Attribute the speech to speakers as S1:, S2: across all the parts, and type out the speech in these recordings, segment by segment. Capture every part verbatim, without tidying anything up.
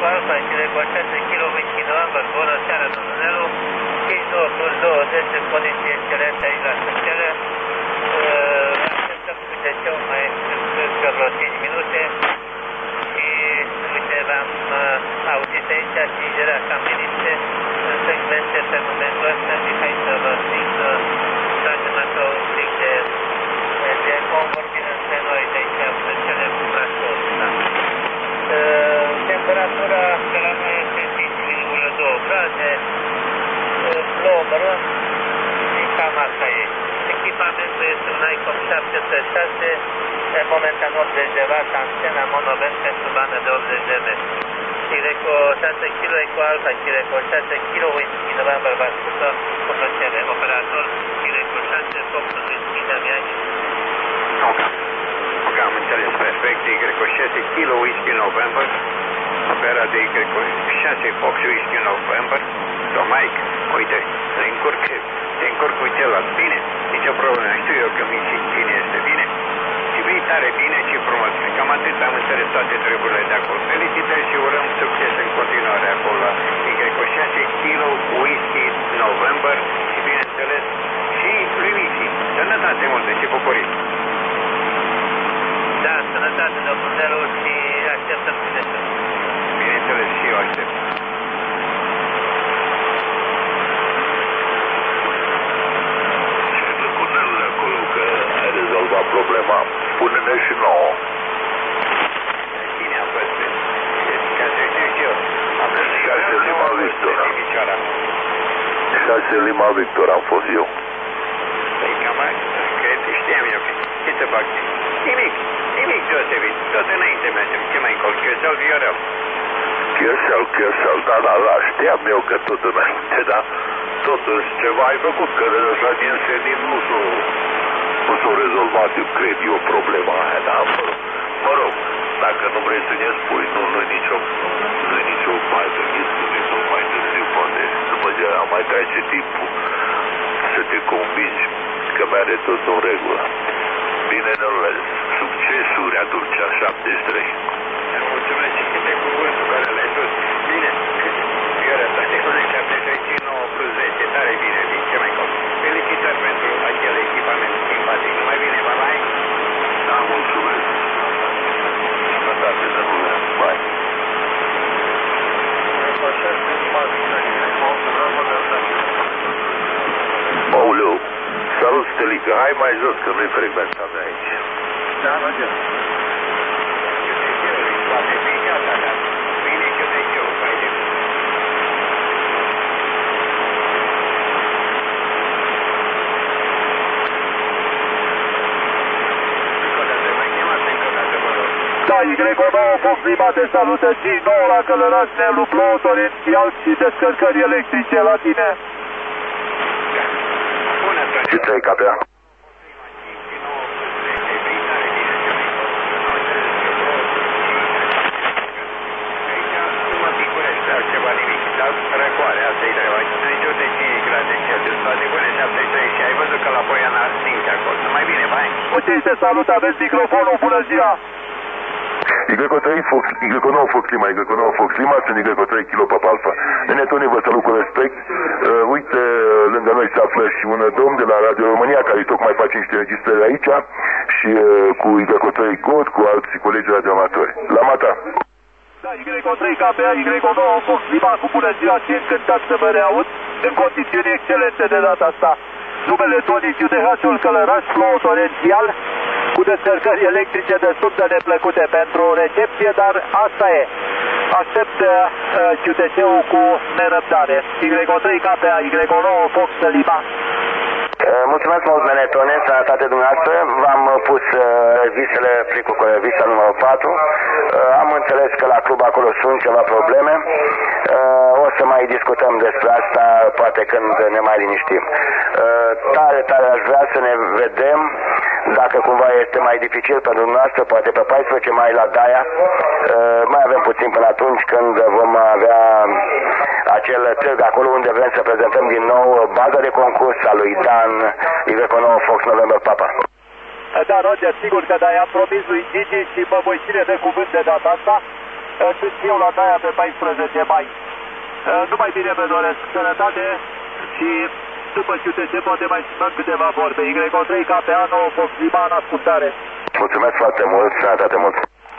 S1: Eco Alfa, Chile cu șase kilo Whisky November, bună seara, domnul Nelu. cinci nouă plus douăzeci în condiții excelente aici la Sâncele. Așteptăm cu G-ul mai încă vreo cinci minute. Și uite, v-am auzit aici atingerea cam liniște în secvențe pe momentul ăsta. Mihai să vă zic să tragem așa un pic de, de convorbire între noi de aici în Sâncele cu Brașov. Da? Temperatura de la noi este cinci virgulă doi grade, plouă mărunt și cam asta e. Echipamentul este un ICOM șapte sute șase, momentan optzeci de watt, antena monovent pentru bandă de optzeci de metri. Chireco șase kilo Eco Alfa, Chireco șase kilo Whisky November, vă ascultă cu plăcere. Operator Chireco șase, Foxul Whisky Damiani.
S2: Ok, ok, am înțeles perfect. Chireco șase kilo Whisky November, opera de Chireco șase Fox Whisky November. So, Mike, uite, se încurc, se încurc cu celălalt. Bine, nicio problemă, știu eu că mi cine este bine. Și vii tare bine și frumos. Cam atât am înțeles toate treburile de acolo. Felicitări și urăm succes în continuare acolo. Chireco șase kilo Whisky November și bineînțeles și lui Mici. Sănătate multă și bucurii.
S1: Da, sănătate, domnul Nelu, și așteptăm cu de
S2: bineînțeles și eu aștept.
S3: Problema. Pune-ne și nouă.
S2: Cine a fost? Ca să știu și eu.
S3: șase Lima Victor. șase Lima Victor am fost eu.
S2: Păi cam asta, cred, știam eu. Ce să fac? Nimic, nimic deosebit. Tot înainte mergem. Ce mai încolo? Chiosel, Viorel?
S3: Chiosel, Chiosel, da, da, da. Știam eu că tot înainte, da? Totuși ceva ai făcut, că ăsta din senin nu s-o... Nu s-o rezolvat, eu cred eu, problema aia, dar mă rog, mă rog, dacă nu vrei să ne spui, nu, nu-i nicio, nu-i nicio mai gândit, nu-i nu mai târziu, poate, după ce mai trece timpul, să te convingi că mere tot în regulă. Bine, domnule, succesuri atunci, șaptezeci și trei.
S2: Mulțumesc și de cuvântul care l-ai spus. Bine, Ioră, toate cuvânt șaptezeci și trei și nouă plus zece, tare bine, din ce mai cont. Felicitări pentru acel echipament simpatic. Numai bine, bye bye.
S3: Da, mulțumesc. Sănătate, domnule. Bye. Aoleu, salut, Stelica, hai mai jos, că nu-i frecvența mea aici.
S1: Da, Roger.
S2: Poate fi și asta, dar bine că de eu, mai de.
S4: Da, Y nouă Fox Lima te salută, cinci nouă la Călăraș, Nelu, plouă torențial și descărcări electrice la tine.
S2: Bună, Tony.
S3: Ce ți-ai capea?
S2: Ceva nimic, dar răcoare, asta e treaba. treizeci de cinci grade Celsius, toate bune, șaptezeci și trei și ai văzut că la Poiana stinge acolo. Numai bine, mai.
S4: Uite, te salut, aveți microfonul, bună ziua!
S3: Y trei Fox, Y nouă Fox Lima, Y nouă Fox Lima, sunt Y trei Kilo Papa Alfa. Nene Tony, vă salut cu respect. Uh, uite, lângă noi se află și un domn de la Radio România, care tocmai face niște înregistrări aici, și uh, cu Y trei Cod, cu alți colegi radioamatori. La mata!
S4: Da, Y trei K P A, Y nouă Fox Lima, cu bună ziua și încântat să vă reaud în condiții excelente de data asta. Numele Tony, Q T H-ul Călăraș, plouă torențial, cu descărcări electrice destul de neplăcute pentru recepție, dar asta e. Aștept uh, Q T C-ul cu nerăbdare. Y trei K P A, Y nouă Fox Lima.
S5: Mulțumesc mult, Menetone, sănătate dumneavoastră. V-am pus uh, visele, fricul cu visa numărul patru. Uh, am înțeles că la club acolo sunt ceva probleme. Uh, o să mai discutăm despre asta, poate când ne mai liniștim. Uh, tare, tare aș vrea să ne vedem, dacă cumva este mai dificil pentru dumneavoastră, poate pe paisprezece mai la Daia. Uh, mai avem puțin până atunci când vom avea acel târg acolo unde vrem să prezentăm din nou baza de concurs a lui Dan, Y nouă Fox November Papa.
S4: Da, Roger, sigur că da, i-am promis lui Gigi și mă voi ține de cuvânt de data asta. Sunt eu la Daia pe paisprezece mai. Numai bine vă doresc sănătate și după ce se poate mai spun câteva vorbe. Y O trei K P A nouă Fox Lima în ascultare.
S5: Mulțumesc foarte mult, sănătate mult.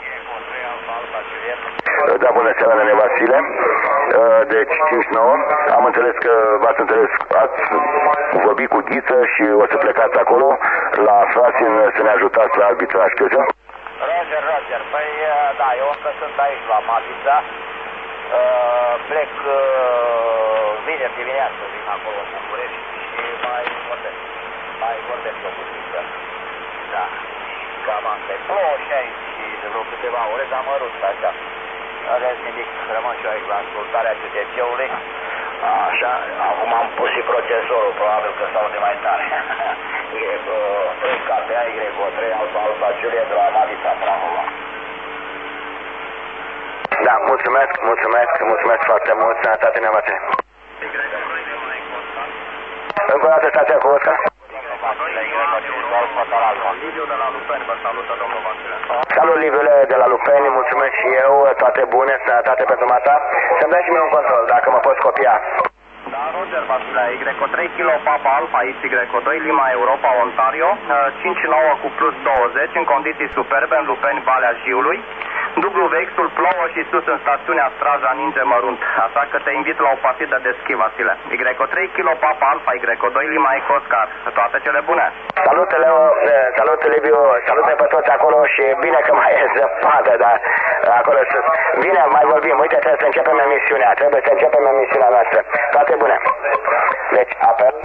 S5: Da, bună seara, Nene Vasile. Deci cinci nouă. Am înțeles că v-ați înțeles, ați vorbit cu Ghiță și o să plecați acolo la Frasin să ne ajutați la arbitraj, crezi?
S6: Roger, Roger. Păi, da, eu încă sunt aici la Matița. Plec vineri dimineață, vin acolo în București și mai vorbesc. Mai vorbesc eu cu Ghiță. Da. Cam asta e. Plouă și aici de vreo câteva ore, dar mă rut așa. În rest nimic, rămân și eu aici la ascultarea C T C-ului. Așa, acum am pus și procesorul, probabil că s-au de mai tare. E trei K P A, Y O trei, Alfa Alfa Juliet de la Matița, Prahova.
S5: Da, mulțumesc, mulțumesc, mulțumesc foarte mult, sănătate neamățe. Încă o dată stația cu Oscar. Salut, Liviule de la Lupeni, mulțumesc și eu, toate bune, sănătate pentru mata. Să-mi dai și mie un control, dacă mă poți copia.
S6: Da, Roger, Vasile, Y O trei Kilo Papa Alpha, Y O doi Lima Europa, Ontario, cinci nouă cu plus douăzeci, în condiții superbe, în Lupeni, Valea Jiului. Dublu vexul, plouă și sus în stațiunea Straja ninge mărunt, așa că te invit la o partidă de schi, Vasile. Y O trei Kilo Papa Alpha, Y O doi Lima Eco Oscar, toate cele bune.
S5: Salut, Leo, salut, Liviu, salut pe toți acolo și bine că mai e zăpadă, dar acolo sus. Bine, mai vorbim, uite, trebuie să începem emisiunea, trebuie să începem emisiunea noastră. Toate bune. Deci, apel.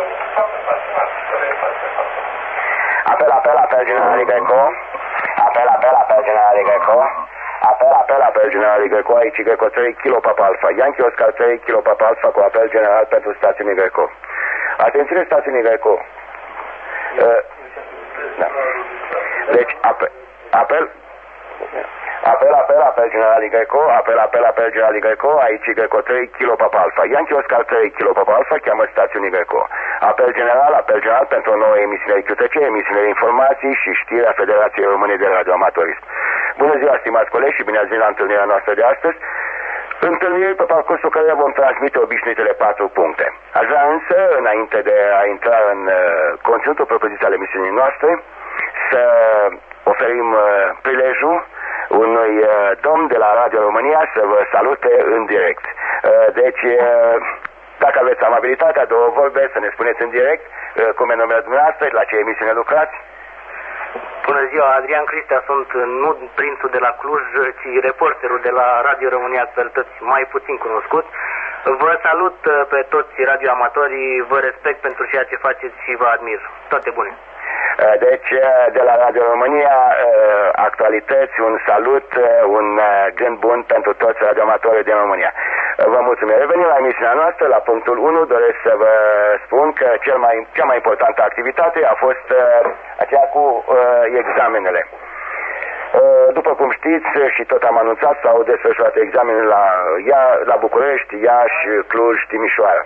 S5: Apel, apel, apel, general Y O. Apel, apel, apel, general Y O. Apel, apel, apel, general Y O. Aici Y O trei Kilo Papa Alpha. Yankee Oscar trei Kilo Papa Alpha cu apel general pentru stațiunii Y O. Atenție, stațiunii Y O. Uh, da. Deci, apel, apel, apel, apel, apel, general Y O, apel, apel, apel, general Y O, aici Y O trei Kilo Papa Alpha. Yankee Oscar trei Kilo Papa Alpha, cheamă stațiunii Y O. Apel general, apel general pentru o nouă emisiune Q T C, emisiune de informații și știrea Federației Române de Radioamatorism. Bună ziua, stimați colegi, și bine ați venit la întâlnirea noastră de astăzi. Întâlniri pe parcursul care vom transmite obișnuitele patru puncte. Aș vrea însă, înainte de a intra în uh, conținutul propoziției ale emisiunii noastre, să oferim uh, prilejul unui uh, domn de la Radio România să vă salute în direct. Uh, deci, uh, dacă aveți amabilitatea, două vorbe, să ne spuneți în direct uh, cum e numele dumneavoastră, la ce emisiune lucrați.
S7: Bună ziua, Adrian Cristea sunt, nu prințul de la Cluj, ci reporterul de la Radio România Săltăți, mai puțin cunoscut. Vă salut pe toți radioamatorii, vă respect pentru ceea ce faceți și vă admir. Toate bune!
S5: Deci, de la Radio România, actualități, un salut, un gând bun pentru toți radioamatorii din România. Vă mulțumim. Revenim la emisiunea noastră, la punctul unu, doresc să vă spun că cel mai, cea mai importantă activitate a fost aceea cu examenele. După cum știți și tot am anunțat, s-au desfășurat examene la, Ia, la București, Iași, Cluj, Timișoara.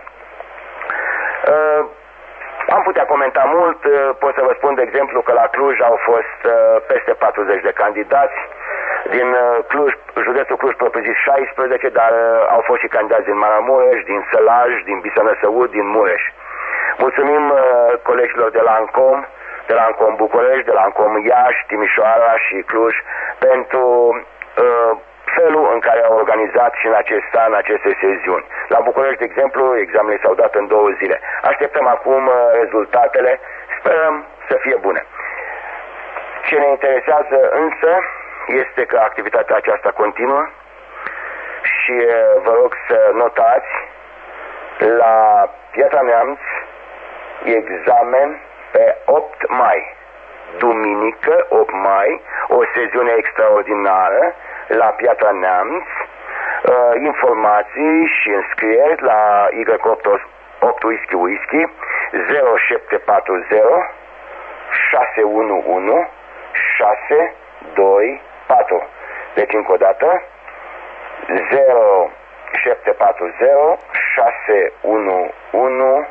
S5: Am putea comenta mult, pot să vă spun de exemplu că la Cluj au fost peste patruzeci de candidați, din Cluj, județul Cluj propriu-zis șaisprezece, dar au fost și candidați din Maramureș, din Sălaj, din Bisanăsăud, din Mureș. Mulțumim colegilor de la ANCOM, de la ANCOM București, de la ANCOM Iași, Timișoara și Cluj pentru uh, felul în care au organizat și în acest an aceste sesiuni. La București, de exemplu, examenele s-au dat în două zile. Așteptăm acum uh, rezultatele, sperăm să fie bune. Ce ne interesează însă este că activitatea aceasta continuă și uh, vă rog să notați la Piatra Neamț examen pe opt mai, duminică opt mai, o sesiune extraordinară la Piatra Neamț, uh, informații și înscrieri la Y opt Whisky Whisky zero șapte patru zero șase unu unu șase doi patru. Deci încă o dată zero șapte patru zero șase unu unu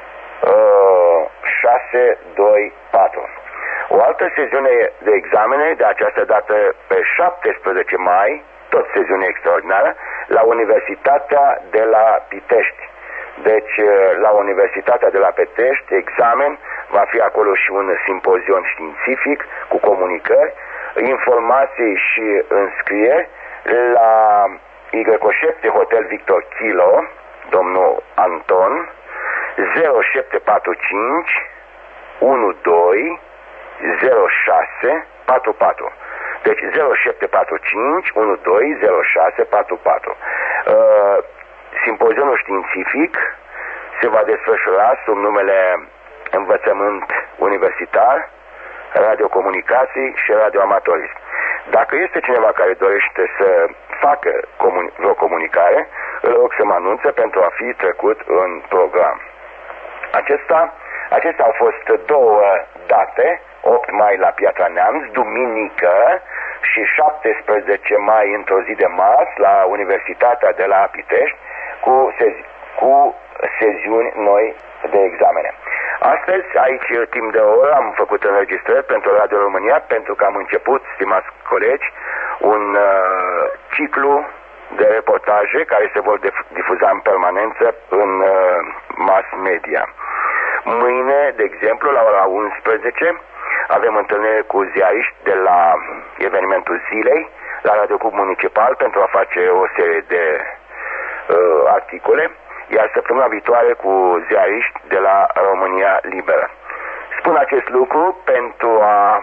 S5: șase doi patru. O altă sesiune de examene, de această dată pe șaptesprezece mai, tot seziune extraordinară, la Universitatea de la Pitești. Deci, la Universitatea de la Pitești, examen, va fi acolo și un simpozion științific cu comunicări, informații și înscrieri la Y șapte Hotel Victor Kilo, domnul Anton, zero șapte patru cinci unu doi zero șase patru patru. Deci zero șapte patru cinci unu doi zero șase patru patru. Uh, simpozionul științific se va desfășura sub numele Învățământ Universitar, Radiocomunicații și Radioamatorism. Dacă este cineva care dorește să facă comuni vreo comunicare, îl rog să mă anunțe pentru a fi trecut în program. Acesta, acestea au fost două date, opt mai la Piatra Neamț, duminică, și șaptesprezece mai într-o zi de marți la Universitatea de la Pitești cu, sezi cu seziuni noi de examene. Astăzi, aici, timp de o oră, am făcut înregistrări pentru Radio România, pentru că am început, stimați colegi, un uh, ciclu de reportaje care se vor difuza în permanență în uh, mass media. Mâine, de exemplu, la ora unsprezece, avem întâlnire cu ziariști de la evenimentul zilei, la Radio Club Municipal, pentru a face o serie de uh, articole, iar săptămâna viitoare cu ziariști de la România Liberă. Spun acest lucru pentru a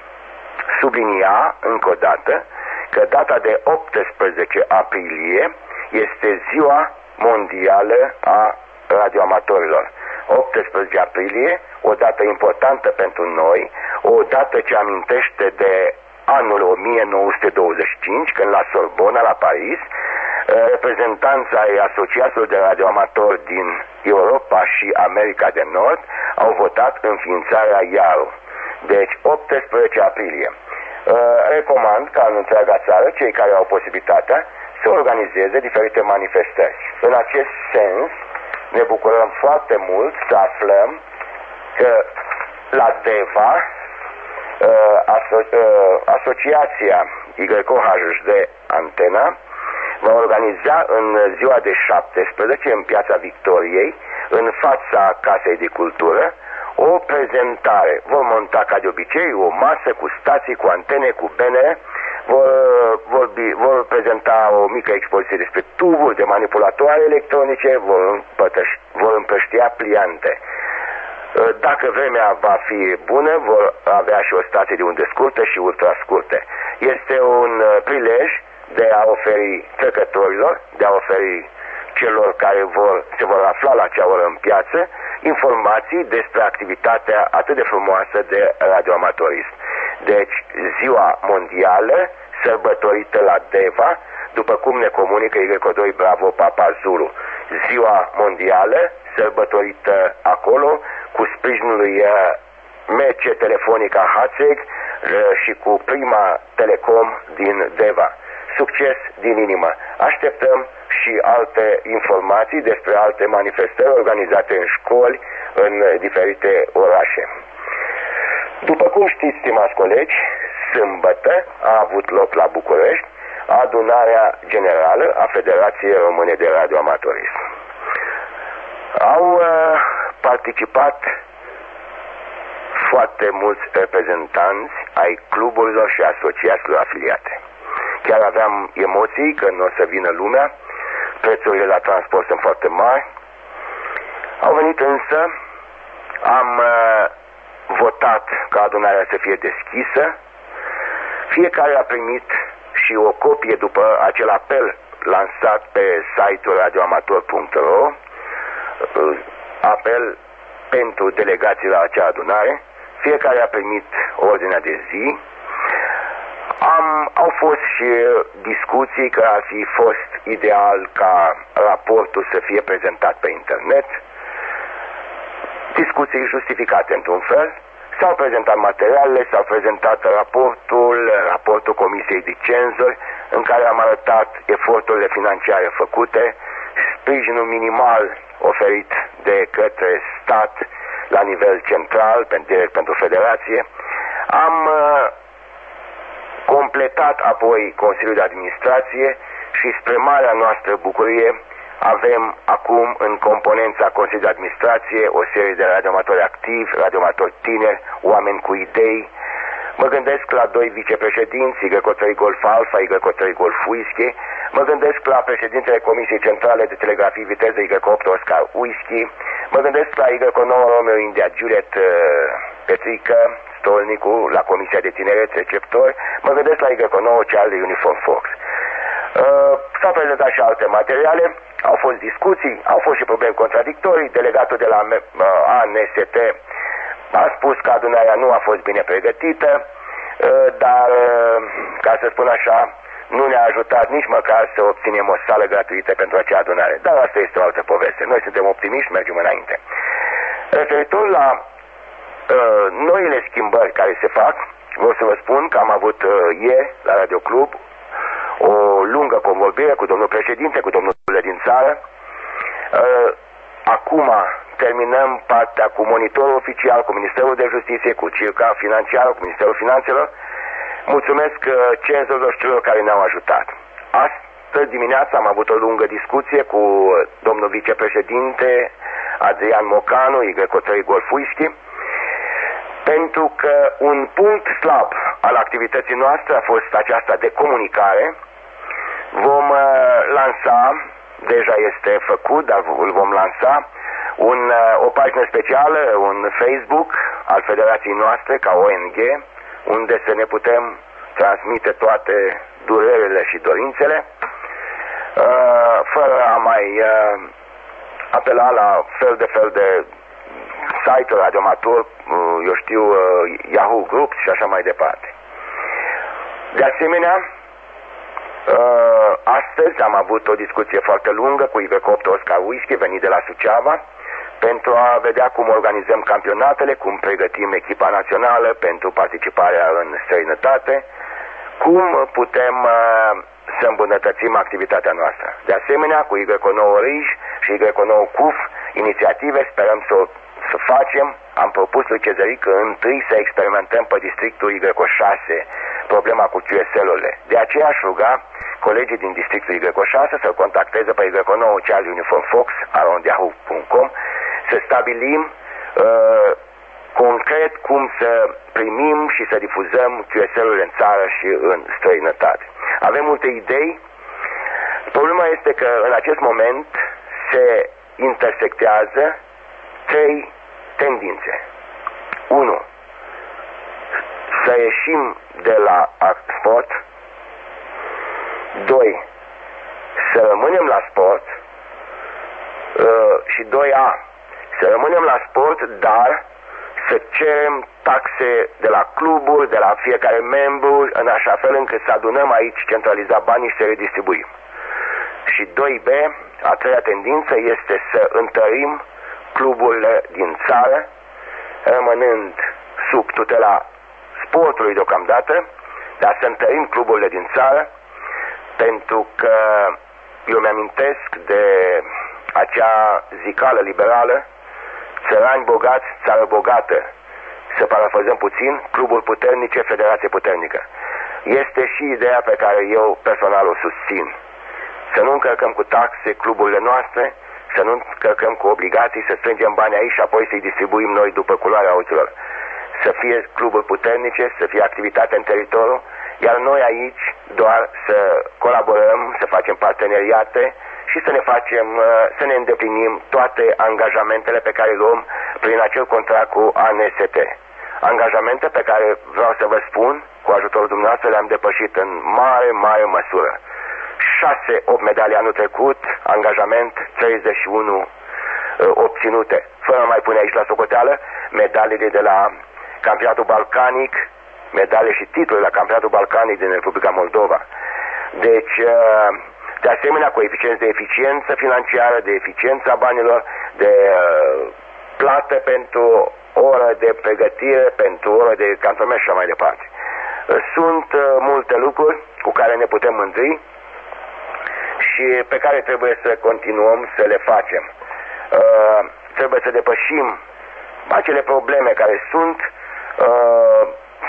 S5: sublinia încă o dată că data de optsprezece aprilie este Ziua Mondială a Radioamatorilor. optsprezece aprilie, o dată importantă pentru noi, o dată ce amintește de anul o mie nouă sute douăzeci și cinci, când la Sorbona, la Paris, reprezentanța ai asociațiilor de radioamatori din Europa și America de Nord au votat înființarea I A R O. Deci, optsprezece aprilie. Recomand ca în întreaga țară cei care au posibilitatea să organizeze diferite manifestări. În acest sens, ne bucurăm foarte mult să aflăm că la DEVA, aso asociația Y O H H D Antena, va organiza în ziua de șaptesprezece, în Piața Victoriei, în fața Casei de Cultură, o prezentare. Vor monta, ca de obicei, o masă cu stații, cu antene, cu benere, vor, vor, vor prezenta o mică expoziție despre tuburi de manipulatoare electronice, vor, vor împrăștia pliante. Dacă vremea va fi bună, vor avea și o stație de undă scurtă și ultrascurte. Este un prilej de a oferi trecătorilor, de a oferi celor care vor, se vor afla la acea oră în piață, informații despre activitatea atât de frumoasă de radioamatorism. Deci, ziua mondială, sărbătorită la DEVA, după cum ne comunică Y doi Bravo Papa Zulu. Ziua mondială, sărbătorită acolo, cu sprijinul lui M C Telefonica Hațeg și cu Prima Telecom din DEVA. Succes din inimă! Așteptăm și alte informații despre alte manifestări organizate în școli, în diferite orașe. După cum știți, stimați colegi, sâmbătă a avut loc la București adunarea generală a Federației Române de Radioamatorism. Au uh, participat foarte mulți reprezentanți ai cluburilor și asociațiilor afiliate. Chiar aveam emoții că nu o să vină lumea, prețurile la transport sunt foarte mari. Au venit însă, am uh, votat ca adunarea să fie deschisă, fiecare a primit și o copie după acel apel lansat pe site-ul radioamator punct ro, apel pentru delegații la acea adunare. Fiecare a primit ordinea de zi. Am, au fost și discuții că ar fi fost ideal ca raportul să fie prezentat pe internet. Discuții justificate într-un fel. S-au prezentat materialele, s-au prezentat raportul, raportul Comisiei de Cenzori, în care am arătat eforturile financiare făcute, sprijinul minimal oferit de către stat la nivel central, direct pentru federație. Am uh, completat completat apoi Consiliul de Administrație și spre marea noastră bucurie avem acum în componența Consiliului de Administrație o serie de radioamatori activi, radioamatori tineri, oameni cu idei. Mă gândesc la doi vicepreședinți, Y trei Golf Alpha, Y trei Golf Whisky. Mă gândesc la președintele Comisiei Centrale de Telegrafii Viteză, Y opt Oscar Whisky. Mă gândesc la Y nouă Romeo India Juliet uh, Petrică Stolnicu, la Comisia de Tineret Receptor. Mă gândesc la Y nouă Charlie Uniform Fox. Uh, S-au prezentat și alte materiale, au fost discuții, au fost și probleme contradictorii. Delegatul de la uh, A N S T a spus că adunarea nu a fost bine pregătită, dar, ca să spun așa, nu ne-a ajutat nici măcar să obținem o sală gratuită pentru acea adunare. Dar asta este o altă poveste. Noi suntem optimiști, mergem înainte. Referitor la uh, noile schimbări care se fac, vreau să vă spun că am avut uh, ieri la Radio Club o lungă convorbire cu domnul președinte, cu domnul din țară. Uh, acum terminăm partea cu monitorul oficial, cu Ministerul de Justiție, cu circa financiară, cu Ministerul Finanțelor. Mulțumesc cenzorilor și celor care ne-au ajutat. Astăzi dimineața am avut o lungă discuție cu domnul vicepreședinte Adrian Mocanu, Y trei Golf Whisky, pentru că un punct slab al activității noastre a fost aceasta de comunicare. Vom lansa, deja este făcut, dar îl vom lansa, Un, o pagină specială, un Facebook al federației noastre ca O N G, unde să ne putem transmite toate durerile și dorințele, fără a mai apela la fel de fel de site-uri, radioamatori, eu știu, Yahoo Groups și așa mai departe. De asemenea, astăzi am avut o discuție foarte lungă cu Y opt Oscar Whisky, venit de la Suceava, pentru a vedea cum organizăm campionatele, cum pregătim echipa națională pentru participarea în străinătate, cum putem uh, să îmbunătățim activitatea noastră. De asemenea, cu Y nouă Rij și Y nouă C U F, inițiative sperăm să, să facem. Am propus lui Cezăric întâi să experimentăm pe districtul Y șase problema cu Q S L-urile. De aceea aș ruga colegii din districtul Y șase să-l contacteze pe Y nouă Charlie Uniform Fox arond yahoo punct com, să stabilim uh, concret cum să primim și să difuzăm Q S L-urile în țară și în străinătate. Avem multe idei. Problema este că în acest moment se intersectează trei tendințe. unu. Să ieșim de la sport. doi. Să rămânem la sport. Uh, și doi A. Să rămânem la sport, dar să cerem taxe de la cluburi, de la fiecare membru, în așa fel încât să adunăm aici, centraliza banii și să redistribuim. Și doi B, a treia tendință este să întărim cluburile din țară, rămânând sub tutela sportului deocamdată, dar să întărim cluburile din țară, pentru că eu mi-amintesc de acea zicală liberală, țărani bogați, țară bogată. Să parafrazăm puțin, cluburi puternice, federație puternică. Este și ideea pe care eu personal o susțin. Să nu încărcăm cu taxe cluburile noastre, să nu încărcăm cu obligații, să strângem bani aici și apoi să-i distribuim noi după culoarea ochilor. Să fie cluburi puternice, să fie activitate în teritoriu, iar noi aici doar să colaborăm, să facem parteneriate și să ne facem, să ne îndeplinim toate angajamentele pe care le luăm prin acel contract cu A N S T. Angajamente pe care vreau să vă spun, cu ajutorul dumneavoastră le-am depășit în mare, mare măsură. șase opt medalii anul trecut, angajament treizeci și unu uh, obținute. Fără mai pune aici la socoteală medaliile de la campionatul balcanic, medalii și titluri la campionatul balcanic din Republica Moldova. Deci, uh, de asemenea, coeficienți de eficiență financiară, de eficiență a banilor, de uh, plată pentru oră de pregătire, pentru oră de cantonament și așa mai departe. Sunt uh, multe lucruri cu care ne putem mândri și pe care trebuie să continuăm să le facem. Uh, trebuie să depășim acele probleme care sunt. Uh, sperăm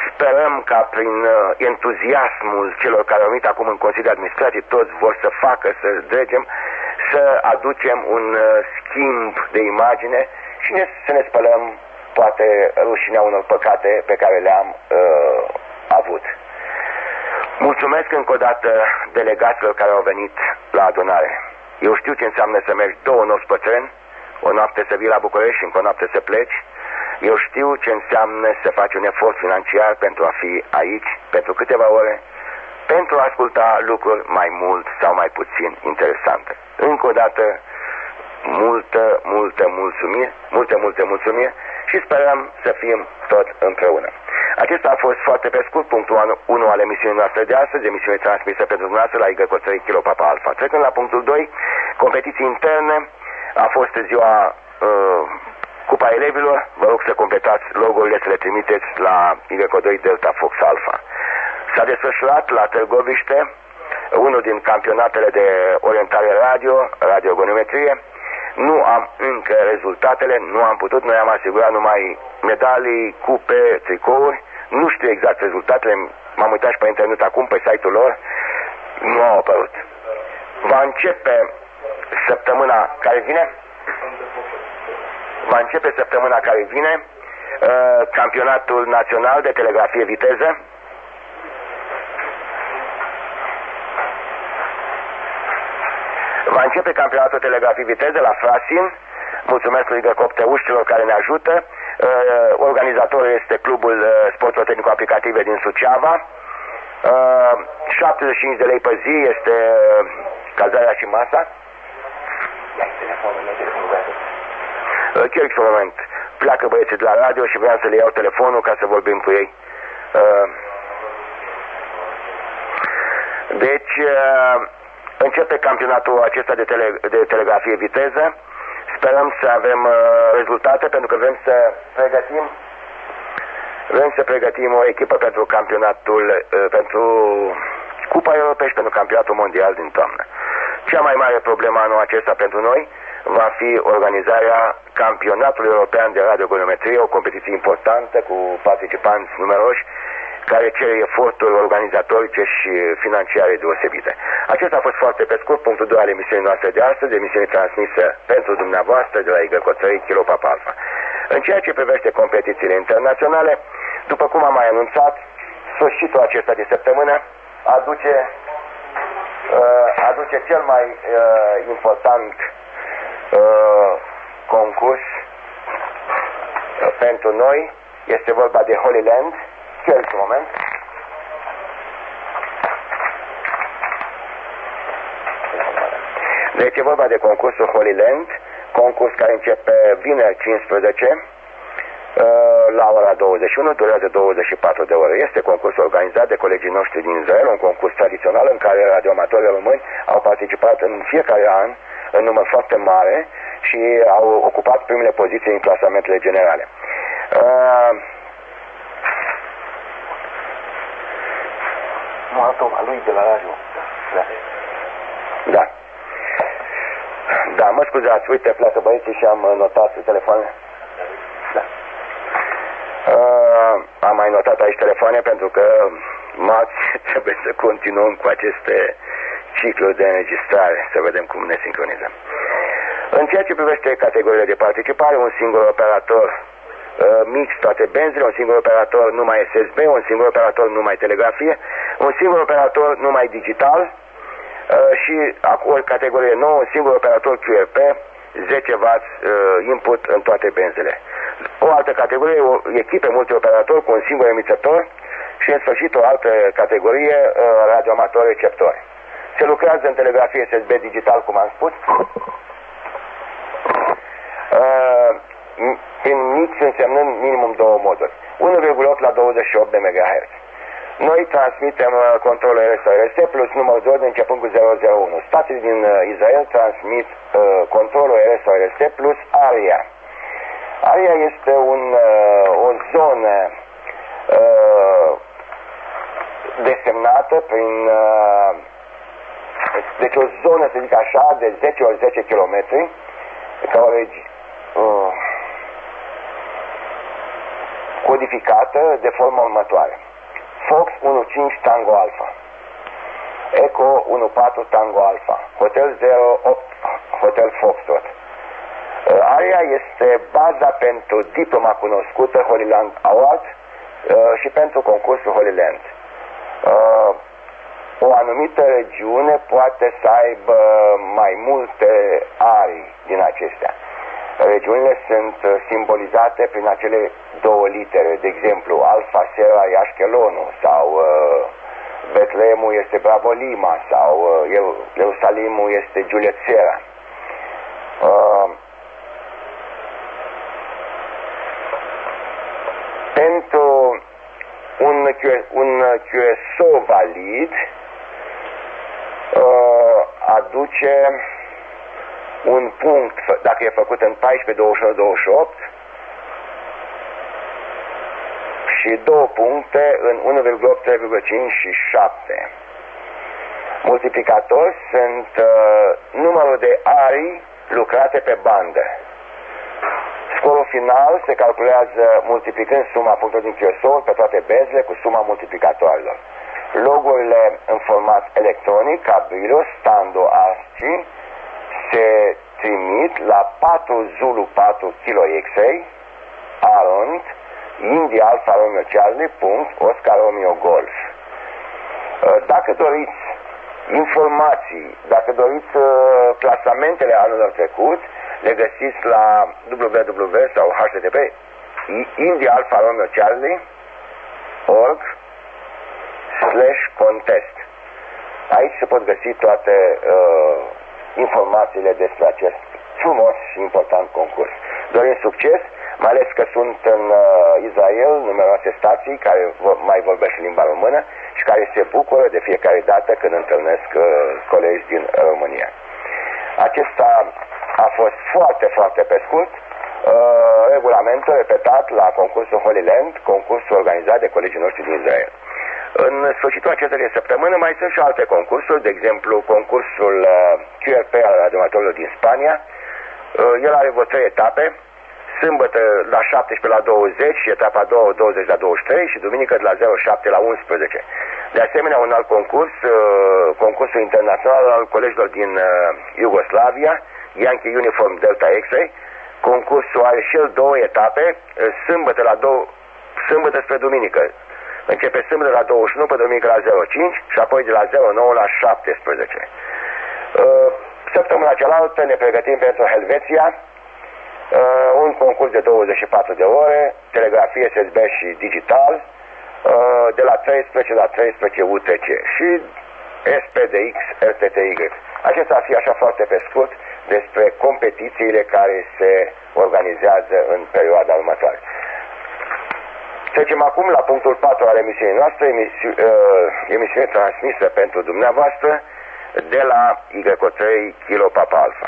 S5: sperăm ca prin entuziasmul celor care au venit acum în Consiliul de Administrație, toți vor să facă, să dregem, să aducem un schimb de imagine și ne, să ne spălăm poate rușinea unor păcate pe care le-am uh, avut. Mulțumesc încă o dată delegaților care au venit la adunare. Eu știu ce înseamnă să mergi două nopți pe tren, o noapte să vii la București și încă o noapte să pleci. Eu știu ce înseamnă să faci un efort financiar pentru a fi aici, pentru câteva ore, pentru a asculta lucruri mai mult sau mai puțin interesante. Încă o dată, multă, multă mulțumire, multe, multe mulțumiri și sperăm să fim tot împreună. Acesta a fost foarte pe scurt punctul unu al emisiunii noastre de astăzi, emisiune transmisă pentru dumneavoastră la Igor Coțării Kilo Papa Alfa. Trecând la punctul doi, competiții interne, a fost ziua uh, Cupa Elevilor. Vă rog să completați logo-urile, să le trimiteți la Igor doi Delta Fox Alpha. S-a desfășurat la Târgoviște unul din campionatele de orientare radio, radiogonometrie. Nu am încă rezultatele, nu am putut, noi am asigurat numai medalii, cupe, tricouri. Nu știu exact rezultatele, m-am uitat și pe internet acum, pe site-ul lor, nu au apărut. Va începe săptămâna care vine, va începe săptămâna care vine uh, campionatul național de telegrafie viteză. Va începe campionatul telegrafie viteză la Frasin. Mulțumesc lui Igor Copteuș, celor care ne ajută. Uh, organizatorul este Clubul uh, Sporturilor Tehnico-Aplicative din Suceava. Uh, șaptezeci și cinci de lei pe zi este uh, cazarea și masa. Ia telefonul, ia telefonul. Uh, chiar un moment. Pleacă băieții de la radio și vreau să le iau telefonul ca să vorbim cu ei. Uh, deci... Uh, Începe campionatul acesta de, tele, de telegrafie viteză. Sperăm să avem uh, rezultate, pentru că vrem să pregătim vrem să pregătim o echipă pentru campionatul uh, pentru Cupa Europei și pentru campionatul mondial din toamnă. Cea mai mare problemă anul acesta pentru noi va fi organizarea campionatului european de radiogonometrie, o competiție importantă cu participanți numeroși, care cere eforturi organizatorice și financiare deosebite. Acesta a fost foarte pe scurt punctul doi al emisiunii noastre de astăzi, emisiune transmisă pentru dumneavoastră de la Igor Coțării Kilo Papa Alfa. În ceea ce privește competițiile internaționale, după cum am mai anunțat, sfârșitul acesta de săptămână aduce, uh, aduce cel mai uh, important uh, concurs uh, pentru noi. Este vorba de Holy Land. Chiar un moment. Deci e vorba de concursul Holy Land, concurs care începe vineri cincisprezece la ora douăzeci și unu, durează douăzeci și patru de ore. Este concursul organizat de colegii noștri din Israel, un concurs tradițional în care radioamatorii români au participat în fiecare an în număr foarte mare și au ocupat primele poziții în clasamentele generale. Uh, Nu, Antoma, lui de la radio. Da. Da. Da, mă scuzați, uite, pleacă băieții și am notat telefoane. Da. Uh, am mai notat aici telefoane pentru că marți trebuie să continuăm cu aceste cicluri de înregistrare, să vedem cum ne sincronizăm. În ceea ce privește categoriile de participare, un singur operator mix toate benzile, un singur operator numai S S B, un singur operator numai telegrafie, un singur operator numai digital uh, și o categorie nouă, un singur operator Q R P, zece watt uh, input în toate benzile. O altă categorie, o echipe multioperator cu un singur emițător și în sfârșit o altă categorie, uh, radioamator receptori. Se lucrează în telegrafie S S B digital, cum am spus. Uh, Prin mix însemnând minimum două moduri. unu virgulă opt la douăzeci și opt de megahertz. Noi transmitem uh, controlul R S R S plus numărul de ordine începând cu zero zero unu. Stațiile din uh, Israel transmit uh, controlul R S R S plus ARIA. ARIA este un, uh, o zonă uh, desemnată prin uh, deci o zonă, să zic așa, de zece ori zece kilometri care uh, codificată de forma următoare. Fox unu cinci Tango Alpha, Echo unu patru Tango Alpha, Hotel zero opt Hotel Foxtrot. Aria este baza pentru diploma cunoscută Holy Land Award și pentru concursul Holy Land. O anumită regiune poate să aibă mai multe arii din acestea. Regiunile sunt simbolizate prin acele două litere, de exemplu, Alfa Sierra e Ashkelonu, sau uh, Betleemul este Bravo Lima, sau uh, Ierusalimul este Juliet Sierra. Uh, pentru un, un Q S O valid uh, aduce un punct, dacă e făcut în paisprezece, douăzeci și unu, douăzeci și opt, și două puncte în unu virgulă opt, trei virgulă cinci și șapte. Multiplicatori sunt uh, numărul de arii lucrate pe bandă. Scorul final se calculează multiplicând suma punctelor din Q S O pe toate bezele cu suma multiplicatorilor. Logurile în format electronic, ca Brio, Stando, ASCII, se trimit la patru Zulu patru Kilo X-Ray, Arond, India Alfa Romeo Charlie, punct, Oscar Romeo Golf. Dacă doriți informații, dacă doriți clasamentele anilor trecut, le găsiți la www sau H T T P India Alfa Romeo Charlie org slash contest. Aici se pot găsi toate uh, informațiile despre acest frumos și important concurs. Doresc succes, mai ales că sunt în uh, Israel numeroase stații care mai vorbesc limba română și care se bucură de fiecare dată când întâlnesc uh, colegi din România. Acesta a fost foarte, foarte pe scurt uh, regulamentul repetat la concursul Holy Land, concursul organizat de colegii noștri din Israel. În sfârșitul acestei de săptămână mai sunt și alte concursuri, de exemplu concursul uh, Q R P al radioamatorilor din Spania. Uh, el are vreo trei etape, sâmbătă la șaptesprezece la douăzeci, etapa a doua douăzeci la douăzeci și trei și duminică de la zero șapte la unsprezece. De asemenea, un alt concurs, uh, concursul internațional al colegilor din uh, Iugoslavia, Yankee Uniform Delta X-Ray. Concursul are și el două etape, uh, sâmbătă, la două, sâmbătă spre duminică. Începe sâmbătă la douăzeci și unu, pe duminică la zero cinci și apoi de la zero nouă la șaptesprezece. Uh, săptămâna cealaltă ne pregătim pentru Helveția, uh, un concurs de douăzeci și patru de ore, telegrafie S S B și digital, uh, de la treisprezece la treisprezece U T C și S P D X R T T Y. Acesta ar fi așa foarte pe scurt despre competițiile care se organizează în perioada următoare. Trecem acum la punctul patru al emisiunii noastre, emisi, uh, emisiune transmisă pentru dumneavoastră de la Y trei Kilo Papa Alpha.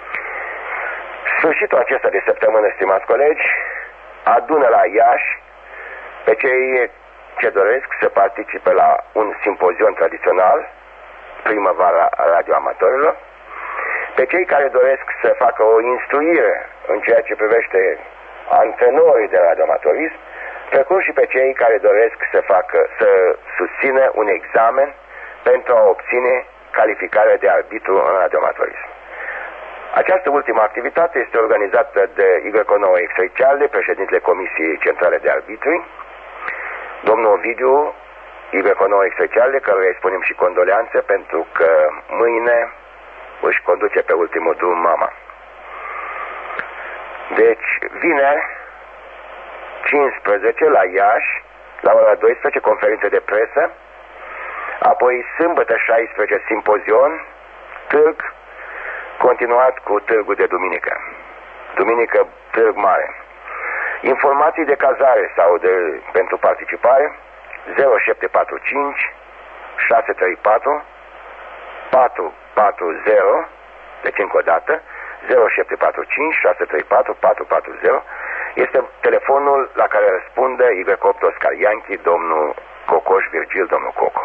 S5: Sfârșitul acesta de săptămână, stimați colegi, adună la Iași pe cei ce doresc să participe la un simpozion tradițional, primăvara radioamatorilor, pe cei care doresc să facă o instruire în ceea ce privește antrenorii de radioamatorism, precum și pe cei care doresc să facă, să susțină un examen pentru a obține calificarea de arbitru în radioamatorism. Această ultimă activitate este organizată de Y nouă X-Ray Charlie, președintele Comisiei Centrale de Arbitri, domnul Ovidiu Y nouă X-Ray Charlie, căruia îi spunem și condoleanțe pentru că mâine își conduce pe ultimul drum mama. Deci, vineri cincisprezece la Iași, la ora douăsprezece, conferință de presă, apoi sâmbătă șaisprezece, simpozion, târg, continuat cu târgul de duminică. Duminică, târg mare. Informații de cazare sau de, pentru participare, zero șapte patru cinci șase trei patru patru patru zero, deci încă o dată, zero șapte patru cinci șase trei patru patru patru zero, este telefonul la care răspunde Y opt Oscar Yankee, domnul Cocoș Virgil, domnul Coco.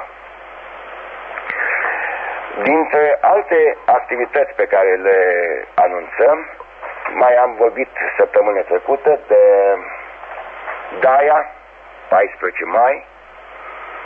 S5: Dintre alte activități pe care le anunțăm, mai am vorbit săptămâna trecută de D A I A, paisprezece mai,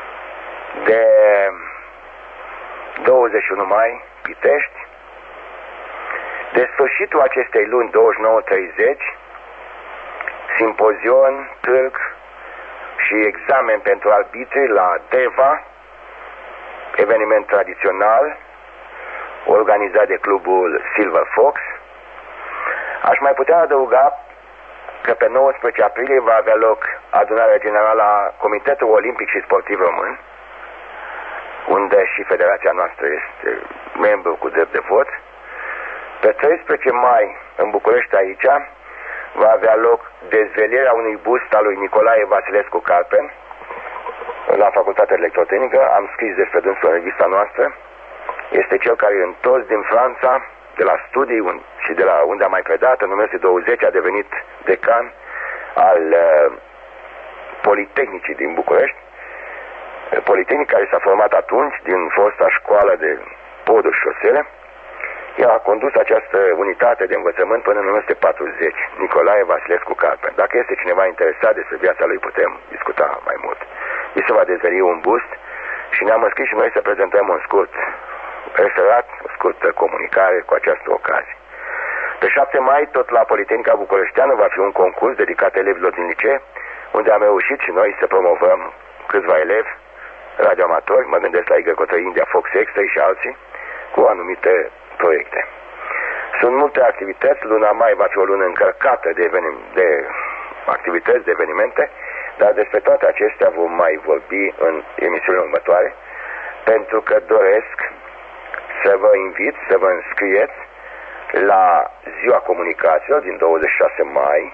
S5: de douăzeci și unu mai, Pitești. De sfârșitul acestei luni, douăzeci și nouă treizeci, simpozion, târg și examen pentru arbitri la Deva, eveniment tradițional organizat de clubul Silver Fox. Aș mai putea adăuga că pe nouăsprezece aprilie va avea loc adunarea generală a Comitetului Olimpic și Sportiv Român, unde și federația noastră este membru cu drept de vot. Pe treisprezece mai, în București aici, va avea loc dezvelirea unui bust al lui Nicolae Vasilescu Carpen la Facultatea Electrotehnică. Am scris despre dânsul în revista noastră. Este cel care e întors din Franța, de la studii și de la unde a mai predat, în o mie nouă sute douăzeci a devenit decan al uh, Politehnicii din București. Politehnic care s-a format atunci din fosta școală de poduri și șosele. El a condus această unitate de învățământ până în o mie nouă sute patruzeci, Nicolae Vasilescu Carpen. Dacă este cineva interesat despre viața lui, putem discuta mai mult. I se va dezveli un bust și ne-am înscris și noi să prezentăm un scurt referat, o scurtă comunicare cu această ocazie. Pe șapte mai, tot la Politehnica Bucureșteană, va fi un concurs dedicat elevilor din licee, unde am reușit și noi să promovăm câțiva elevi radioamatori, mă gândesc la Y trei India, Fox Extra și alții, cu anumite proiecte. Sunt multe activități, luna mai va fi o lună încărcată de, de activități, de evenimente, dar despre toate acestea vom mai vorbi în emisiunile următoare, pentru că doresc să vă invit să vă înscrieți la Ziua Comunicațiilor din douăzeci și șase mai.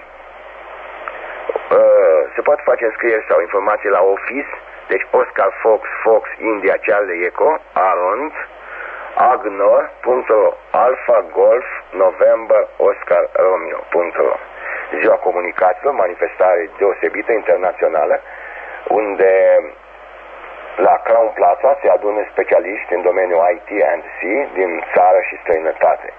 S5: Se poate face înscrieri sau informații la office, deci Oscar Fox, Fox, India, Charlie Echo, Arond, agnor punct ro, Alpha Golf, November, Oscar Romeo punct ro. Ziua Comunicațiilor, manifestare deosebită internațională, unde la Crown Plaza se adună specialiști în domeniul I T and C din țară și străinătate.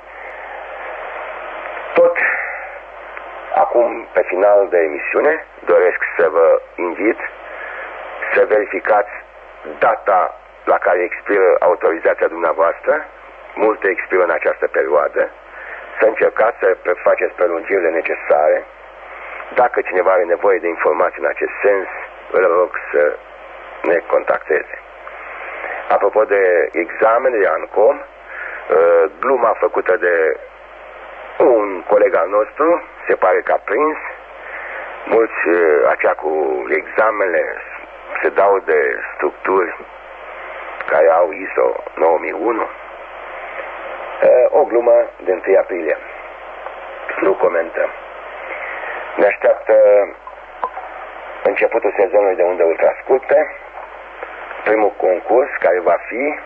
S5: Tot acum, pe final de emisiune, doresc să vă invit să verificați data la care expiră autorizația dumneavoastră. Multe expiră în această perioadă. Să încercați să faceți prelungirile necesare. Dacă cineva are nevoie de informații în acest sens, îl rog să ne contacteze. Apropo de examene de ANCOM, gluma făcută de un coleg al nostru se pare că a prins. Mulți, acea cu examenele, se dau de structuri care au I S O nouă mii unu. O glumă de întâi aprilie. Nu comentăm. Ne așteaptă începutul sezonului de unde ultrascurte. Primul concurs care va fi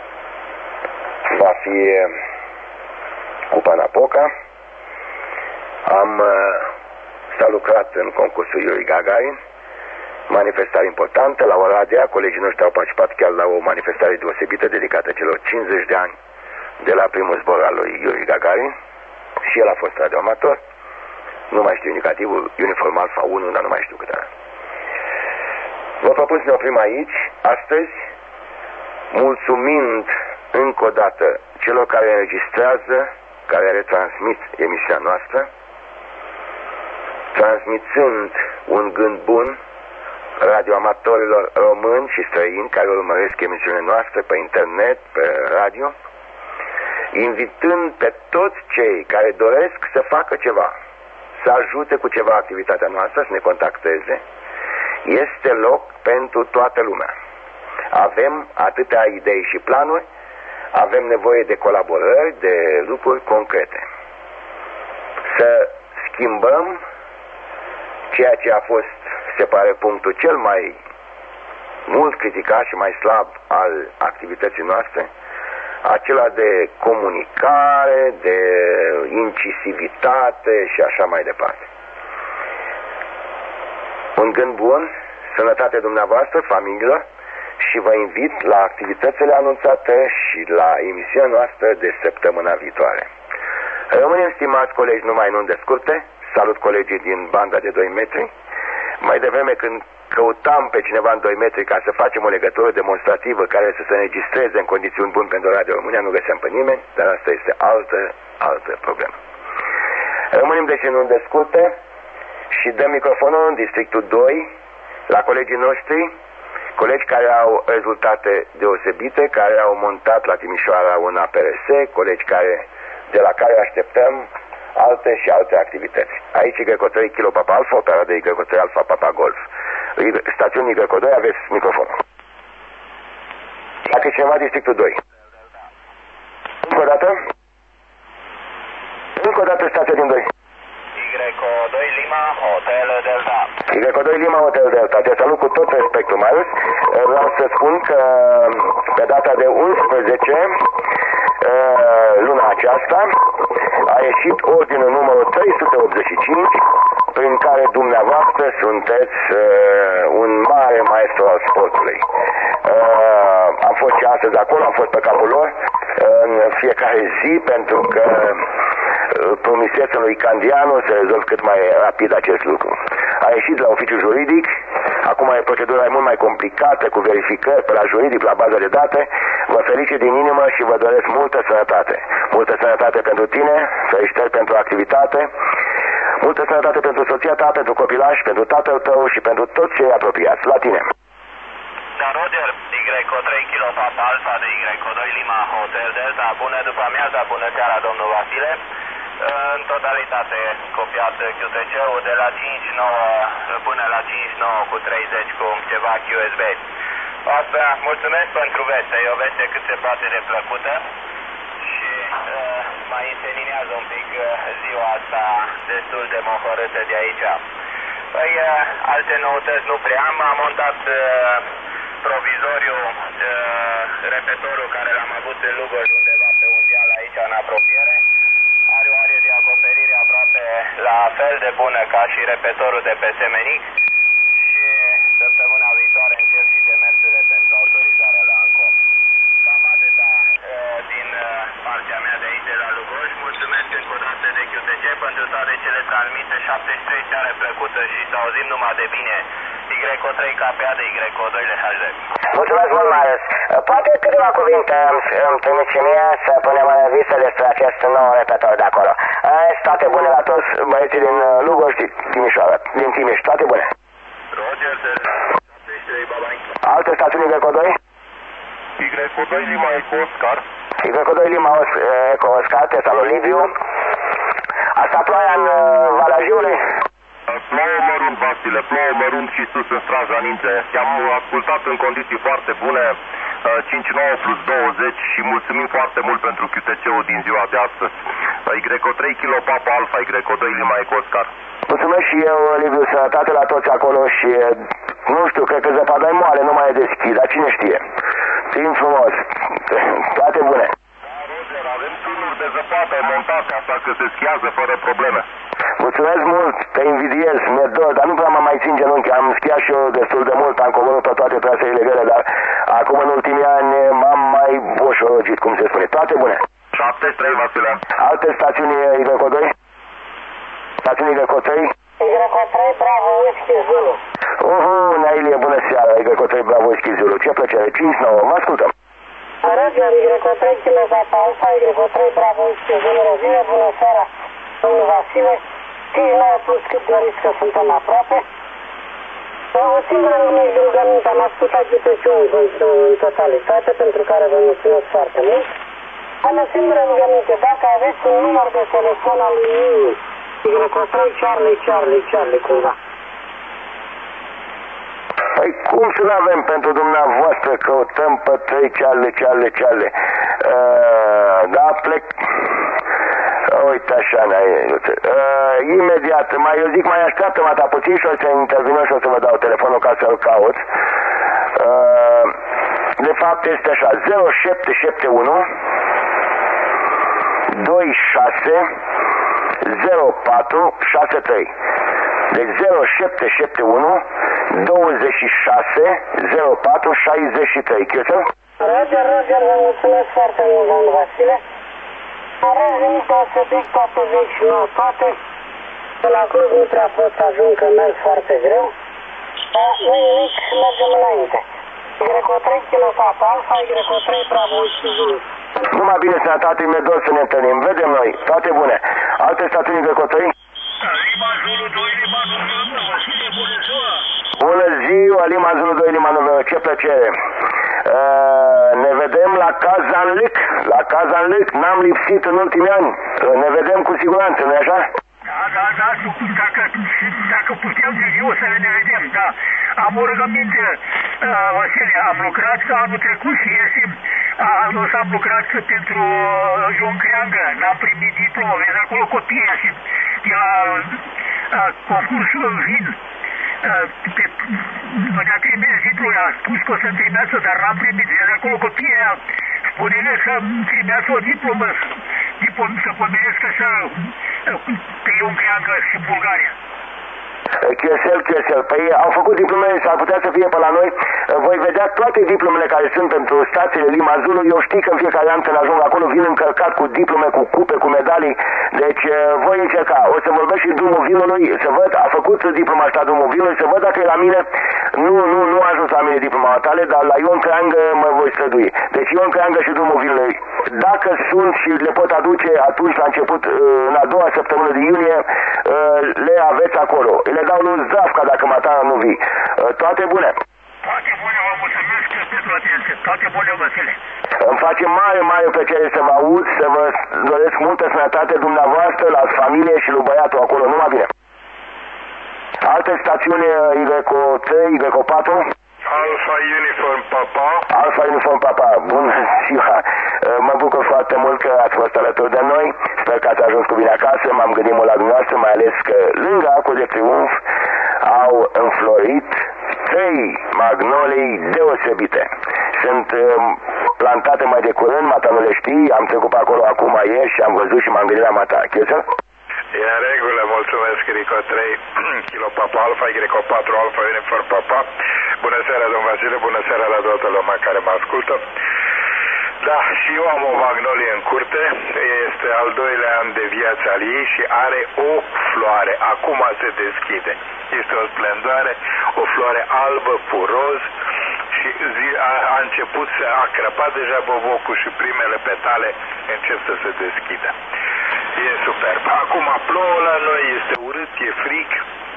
S5: va fi Cupa Napoca. Am s-a lucrat în concursul Yuri Gagarin, manifestare importantă. La Oradea, colegii noștri au participat chiar la o manifestare deosebită dedicată celor cincizeci de ani de la primul zbor al lui Yuri Gagarin. Și el a fost radioamator. Nu mai știu indicativul, Uniform Alpha unu, dar nu mai știu cât era. Vă propun să ne oprim aici, astăzi, mulțumind încă o dată celor care înregistrează, care retransmit emisiunea noastră, transmițând un gând bun radioamatorilor români și străini care urmăresc emisiunile noastre pe internet, pe radio, invitând pe toți cei care doresc să facă ceva, să ajute cu ceva activitatea noastră, să ne contacteze. Este loc pentru toată lumea. Avem atâtea idei și planuri, avem nevoie de colaborări, de lucruri concrete. Să schimbăm ceea ce a fost, se pare, punctul cel mai mult criticat și mai slab al activității noastre, acela de comunicare, de incisivitate și așa mai departe. Un gând bun, sănătate dumneavoastră, familiilor, și vă invit la activitățile anunțate și la emisiunea noastră de săptămâna viitoare. Rămânem, stimați colegi, numai în unde scurte. Salut colegii din banda de doi metri. Mai devreme, când căutam pe cineva în doi metri ca să facem o legătură demonstrativă care să se înregistreze în condiții bune pentru Radio România, nu găseam pe nimeni, dar asta este altă, altă problemă. Rămânem deci în unde scurte și dăm microfonul în districtul doi la colegii noștri, colegi care au rezultate deosebite, care au montat la Timișoara un A P R S, colegi care, de la care așteptăm alte și alte activități. Aici Y trei Kilo Papa Alfa, opera de Y trei Alfa Papa Golf. Stațiunii Y doi, aveți microfonul. Dacă e cineva, districtul doi. Încă o dată. Încă o dată stația din doi.
S6: Y doi Lima, Hotel Delta.
S5: Y doi Lima, Hotel Delta. Te salut cu tot respectul, Marius. Vreau să spun că pe data de unsprezece luna aceasta a ieșit ordinul numărul trei sute optzeci și cinci, prin care dumneavoastră sunteți uh, un mare maestru al sportului. Uh, am fost și astăzi acolo, am fost pe capul lor uh, în fiecare zi, pentru că uh, promisețul lui Candianu să rezolv cât mai rapid acest lucru. A ieșit la oficiul juridic, acum e procedura mult mai complicată, cu verificări pe la juridic, la bază de date. Vă felicit din inimă și vă doresc multă sănătate. Multă sănătate pentru tine, felicitări pentru activitate, multă sănătate pentru soția ta, pentru copilaș, pentru tatăl tău și pentru toți cei apropiați. La tine.
S6: Da, Roger, Y trei Kilo Papa Alfa de Y doi Lima, Hotel Delta. Bună după amiaza, bună seara, domnul Vasile. În totalitate copiat Q T C-ul de la cinci nouă până la cinci nouă cu treizeci cu ceva Q S B. Asta, mulțumesc pentru veste, e o veste cât se poate de plăcută și uh, mai înseninează un pic uh, ziua asta destul de mohorâtă de aici. Păi, uh, alte noutăți nu prea am, am montat uh, provizoriu uh, repetorul care l-am avut în Lugoj undeva pe un deal aici în apropiere. Are o arie de acoperire aproape la fel de bună ca și repetorul de pe Semenic și săptămâna viitoare încep și demersurile pentru autorizarea la ANCOM. Cam atâta uh, din uh, partea mea de aici de la Lugoj. Mulțumesc încă o dată de Q T C pentru toate cele transmise. șaptezeci și trei seară plăcută și să auzim numai de bine. Y trei K P A de Y doi L H D.
S5: Mulțumesc mult, Marius. Poate câteva cuvinte îmi trimiți mie să punem în revistă despre acest nou repetor de acolo. Toate bune la toți băieții din Lugoj, din Timișoara, din Timiș, toate bune.
S6: Roger, șaptezeci și trei, bye-bye.
S5: Alte stațiuni Y doi?
S4: Y doi Lima Eco Oscar.
S5: Y doi Lima Eco Oscar, te salut, Liviu. Asta ploaia în Valea Jiului?
S4: Plouă mărunt, Vasile, plouă mărunt și sus în Straja Ninte. I-am ascultat în condiții foarte bune, cinci nouă plus douăzeci și mulțumim foarte mult pentru Q T C-ul din ziua de astăzi. Y trei Kilo Papa Alfa, Y doi Lima Eco Oscar.
S5: Mulțumesc și eu, Liviu, sănătate la toți acolo și, nu știu, cred că zăpada e moale, nu mai e deschis, dar cine știe. Țin frumos, toate bune.
S4: Da, Roger, avem tunuri de zăpadă montate, așa că se schiază fără probleme.
S5: Mulțumesc mult, te invidiez, mi-e dor, dar nu prea mă mai țin genunchi, am schiat și eu destul de mult, am coborât pe toate traseile grele, dar acum în ultimii ani m-am mai boșorogit, cum se spune. Toate bune.
S4: șaptezeci și trei, Vasile.
S5: Alte stațiuni Y doi? Stațiuni Y trei?
S8: Y trei Bravo Whisky Zulu.
S5: Uhu, Nailie, bună seara, Y trei Bravo Whisky Zulu, ce plăcere, cinci nouă, mă ascultăm.
S8: Roger, Y trei Kilo Papa Alfa, Y trei Bravo Whisky Zulu, Rozine, bună seara, domnul Vasile. cinci nouă plus cât doriți că suntem aproape. O singură rugăminte, am ascultat Q T C-ul în totalitate, pentru care vă mulțumesc foarte mult. Am o singură rugăminte, dacă aveți un număr de telefon al lui Nini, Y trei Charlie, Charlie, Charlie, cumva.
S5: Păi cum să nu avem pentru dumneavoastră, căutăm pe trei Charlie, Charlie, Charlie. Uh, da, plec... Uite așa, uh, imediat, mai eu zic, mai așteaptă-mă ta puțin și o să intervină și o să vă dau telefonul ca să-l caut. Uh, de fapt este așa, zero șapte șapte unu doi șase zero patru șase trei. Deci zero șapte șapte unu douăzeci și șase zero patru șaizeci și trei. Chiuță?
S8: Roger, Roger, vă mulțumesc foarte mult, domnul Vasile. Aveți venit o subiect toate vechi și nouă toate. De la Cluj nu prea pot să ajung, că merg foarte greu. Da, nu e nimic, mergem înainte. Y trei Kilo Papa Alpha, Y trei Bravo Whiskey Zulu.
S5: Numai bine, sănătate, mi-e dor să ne întâlnim. Vedem noi, toate bune. Alte stațiuni Y trei?
S4: Lima Zulu doi, Lima Zulu unu, Vasile, bună ziua!
S5: Bună ziua, Lima Zulu doi, Lima Zulu unu, ce plăcere! Uh, ne vedem la Kazanlăc, la Kazanlăc, n-am lipsit în ultimii ani. Uh, ne vedem cu siguranță, nu-i așa?
S4: Da, da, da, dacă, dacă putem eu să ne vedem, da. Am o rugăminte, uh, Vasile, am lucrat anul trecut și ieșim, anul ăsta am lucrat pentru uh, John Creangă, n-am primit diplomă, vezi acolo copii și la uh, concursul vin. Ne-a trimis diplul, a spus că o să-mi trimească, dar n-am primit. Vezi acolo copiii aia, spune-le să-mi trimească o diplomă, diplomă să pomenesc așa pe Ion Creangă și Bulgaria.
S5: Chiesel, Chiesel, păi au făcut diplomele, s-ar putea să fie pe la noi. Voi vedea toate diplomele care sunt pentru stațiile Lima Zulu. Eu știu că în fiecare an când ajung acolo vin încărcat cu diplome, cu cupe, cu medalii. Deci voi încerca. O să vorbesc și drumul vinului, să văd, a făcut diploma asta drumul vinului, să văd dacă e la mine. Nu, nu, nu a ajuns la mine diploma tale, dar la Ion Creangă mă voi strădui. Deci Ion Creangă și drumul vinului. Dacă sunt și le pot aduce atunci la început, în a doua săptămână de iunie, le aveți acolo. Le dau lui Zdravca dacă Matara nu vii. Toate bune!
S4: Toate bune, vă mulțumesc pentru atenție. Toate bune, Vasile.
S5: Îmi face mare, mare plăcere să vă aud, să vă doresc multă sănătate dumneavoastră, la familie și lui băiatul acolo. Numai bine! Alte stațiuni Y trei, Y patru?
S3: Alpha Uniform Papa.
S5: Alpha Uniform Papa. Bună ziua! Mă bucur foarte mult că ați fost alături de noi. Sper că ați ajuns cu bine acasă. M-am gândit mult la dumneavoastră, mai ales că lângă Arcul de Triunf au înflorit trei magnolii deosebite. Sunt plantate mai de curând, Mata nu le știi, am trecut pe acolo acum ieri și am văzut și m-am gândit la Mata. Chiesel?
S3: E în regulă, mulțumesc, Rico trei, Kilo Papa Alpha, Y patru Alpha Uniform Papa. Bună seara, domn Vasile, bună seara la toată lumea care mă ascultă. Da, și eu am o magnolie în curte, este al doilea an de viață al ei și are o floare, acum se deschide. Este o splendoare, o floare albă, puroz și zi, a, a început să a crăpat deja bobocul și primele petale încep să se deschidă. E superb. Acum plouă la noi, este urât, e frig.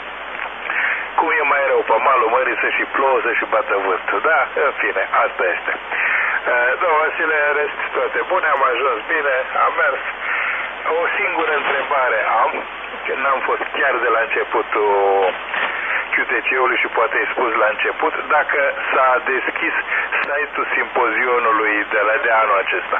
S3: Cum e mai rău pe malul mării să și plouă, să și bată vântul. Da, în fine, asta este. Domnul Vasile, în rest toate bune, am ajuns bine, am mers. O singură întrebare am, că n-am fost chiar de la începutul Q T C-ului și poate ai spus la început, dacă s-a deschis site-ul simpozionului de la de anul acesta.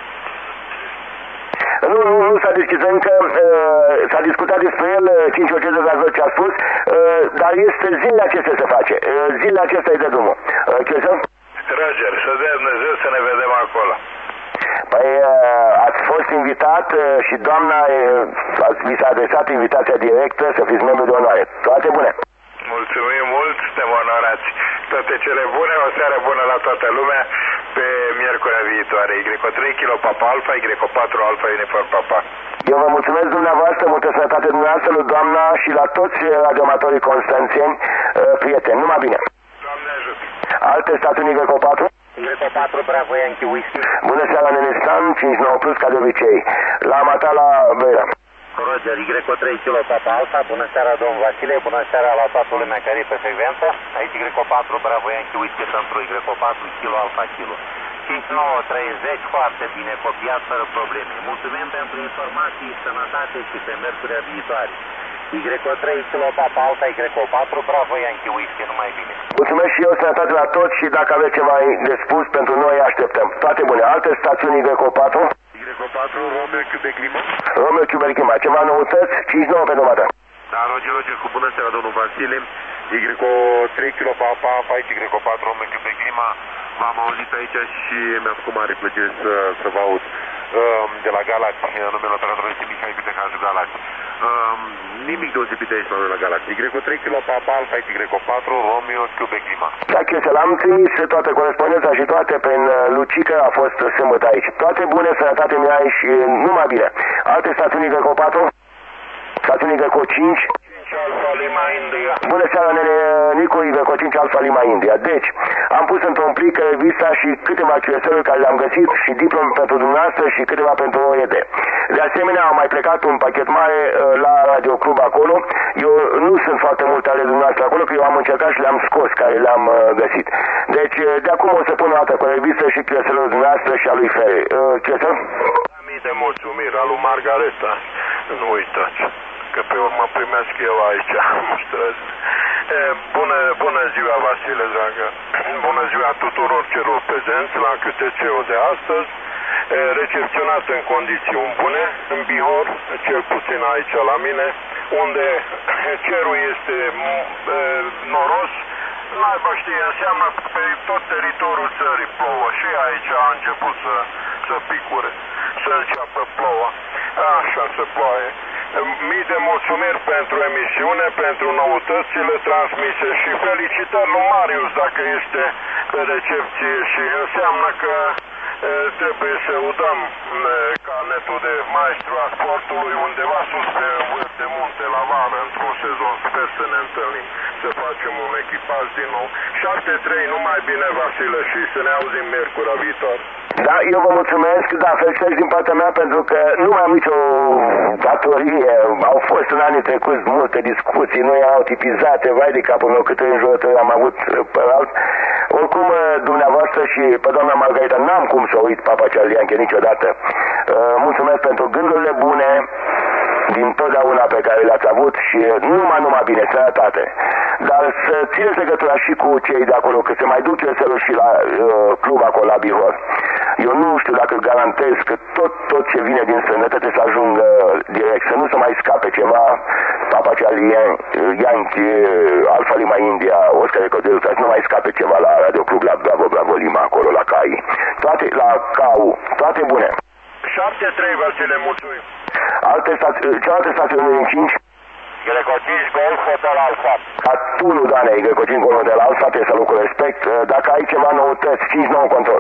S5: Nu, nu, nu s-a deschis încă, s-a discutat despre el, cinci opt zero ce a spus, dar este zilele acestea se face, zilele acestea e de drumul. Chiesel?
S3: Roger, să dea Dumnezeu să ne vedem acolo.
S5: Păi ați fost invitat și doamna vi s-a adresat invitația directă să fiți membru de onoare. Toate bune!
S3: Mulțumim mult, suntem onorați. Toate cele bune, o seară bună la toată lumea pe miercurea viitoare. Y trei Kilo Papa Alpha, Y patru Alpha Uniform Papa.
S5: Eu vă mulțumesc dumneavoastră, multă sănătate dumneavoastră, lui doamna și la toți radioamatorii constanțeni, prieteni. Numai bine!
S3: Doamne ajută!
S5: Alte stațiuni Y patru?
S6: Y patru Bravo Yankee Whiskey.
S5: Bună seara, Nenestan, cinci nouă plus ca de obicei. La Mata la Beira.
S6: Roger, Y trei Kilo Papa Alpha, bună seara, domn Vasile, bună seara la toată lumea care e pe frecvență. Aici Y patru Bravo Yankee Whiskey pentru Y patru Kilo Alpha Kilo. cinci nouă treizeci, foarte bine copiat, fără probleme. Mulțumim pentru informații, sănătate și pe miercurea viitoare. Y trei Kilo Papa Alpha, Y patru Bravo Yankee Whiskey, numai bine.
S5: Mulțumesc și eu, sănătate la toți și dacă aveți ceva de spus pentru noi, așteptăm. Toate bune. Alte stațiuni Y patru?
S3: Y patru, Romeo Quebec Lima.
S5: Romeo Quebec Lima. Ceva noutăți? cinci nouă pentru Mata.
S9: Da, Roger, Roger, cu bună seara, domnul Vasile. Y trei Kilo Papa Alpha, Y patru Romeo Quebec Lima. V-am auzit aici și mi-a făcut mare plăcere să, să vă aud. De la Galați, numele operatorului este Mihai Bitecaju Galați. Um, nimic deosebit de aici la noi la Galați. Y trei Kilo Papa Alpha, Y patru Romeo Quebec Lima.
S5: Da, Chiesel, am trimis toată corespondența și toate prin Lucică, a fost sâmbătă aici. Toate bune, sănătate mi-ai și numai bine. Alte stațiuni Y patru? Stațiuni Y cinci?
S2: cinci Alfa Lima India.
S5: Bună seara, nene, Nicu, Iveco cinci Alfa Lima India. Deci, am pus într-un plic revista și câteva Q S L-uri care le-am găsit și diplome pentru dumneavoastră și câteva pentru O E D. De asemenea, am mai plecat un pachet mare la Radio Club acolo. Eu nu sunt foarte multe ale dumneavoastră acolo, că eu am încercat și le-am scos, care le-am uh, găsit. Deci, de acum o să pun o dată cu revistă și Q S L-ul dumneavoastră și a lui Fere. Uh, Q S L?
S2: Mii de mulțumiri al lui Margareta. Nu uitați că pe urmă primesc eu aici. E, bună, bună ziua, Vasile, dragă. Bună ziua tuturor celor prezenți la Q T C-ul de astăzi. E, recepționat în condiții bune, în Bihor, cel puțin aici la mine, unde cerul este e, noros. Naiba știe, înseamnă pe tot teritoriul țării plouă și aici a început să, să picure, să înceapă plouă. Așa se ploaie. Mii de mulțumiri pentru emisiune, pentru noutățile transmise și felicitări lui Marius dacă este pe recepție și înseamnă că e, trebuie să udăm e, carnetul de maestru a sportului undeva sus pe vârf de munte la vară într-un sezon. Sper să ne întâlnim, să facem un echipaj din nou. șapte trei, numai bine, Vasile, și să ne auzim miercura viitor.
S5: Da, eu vă mulțumesc, da, felicitări din partea mea pentru că nu mai am nicio datorie. Au fost în anii trecuți multe discuții, nu erau tipizate, vai de capul meu câte înjurătări am avut pe alt. Oricum, dumneavoastră și pe doamna Margareta, n-am cum să uit Papa Cealianche niciodată. Mulțumesc pentru gândurile bune din totdeauna pe care le-ați avut și numai, numai bine, sănătate. Dar să țineți legătura și cu cei de acolo, că se mai duc eu și la uh, club acolo la Bihor. Eu nu știu dacă garantez că tot, tot ce vine din sănătate să ajungă direct, să nu se mai scape ceva, Papa Charlie, Yankee, Alfa Lima India, Oscar Ecodel, să nu mai scape ceva la Radio Club, la Bravo, Bravo Lima, acolo, la C A I. Toate, la C A U, toate bune.
S2: șapte trei, Vasile, mulțumim.
S5: Alte stațiuni, cealaltă stațiune din cinci?
S2: Greco cinci, Golf, Hotel Alfa.
S5: Ca tu nu, Dane, Greco cinci, Golf, Hotel Alfa, trebuie să lucru respect. Dacă ai ceva noutăți, cinci nouă control.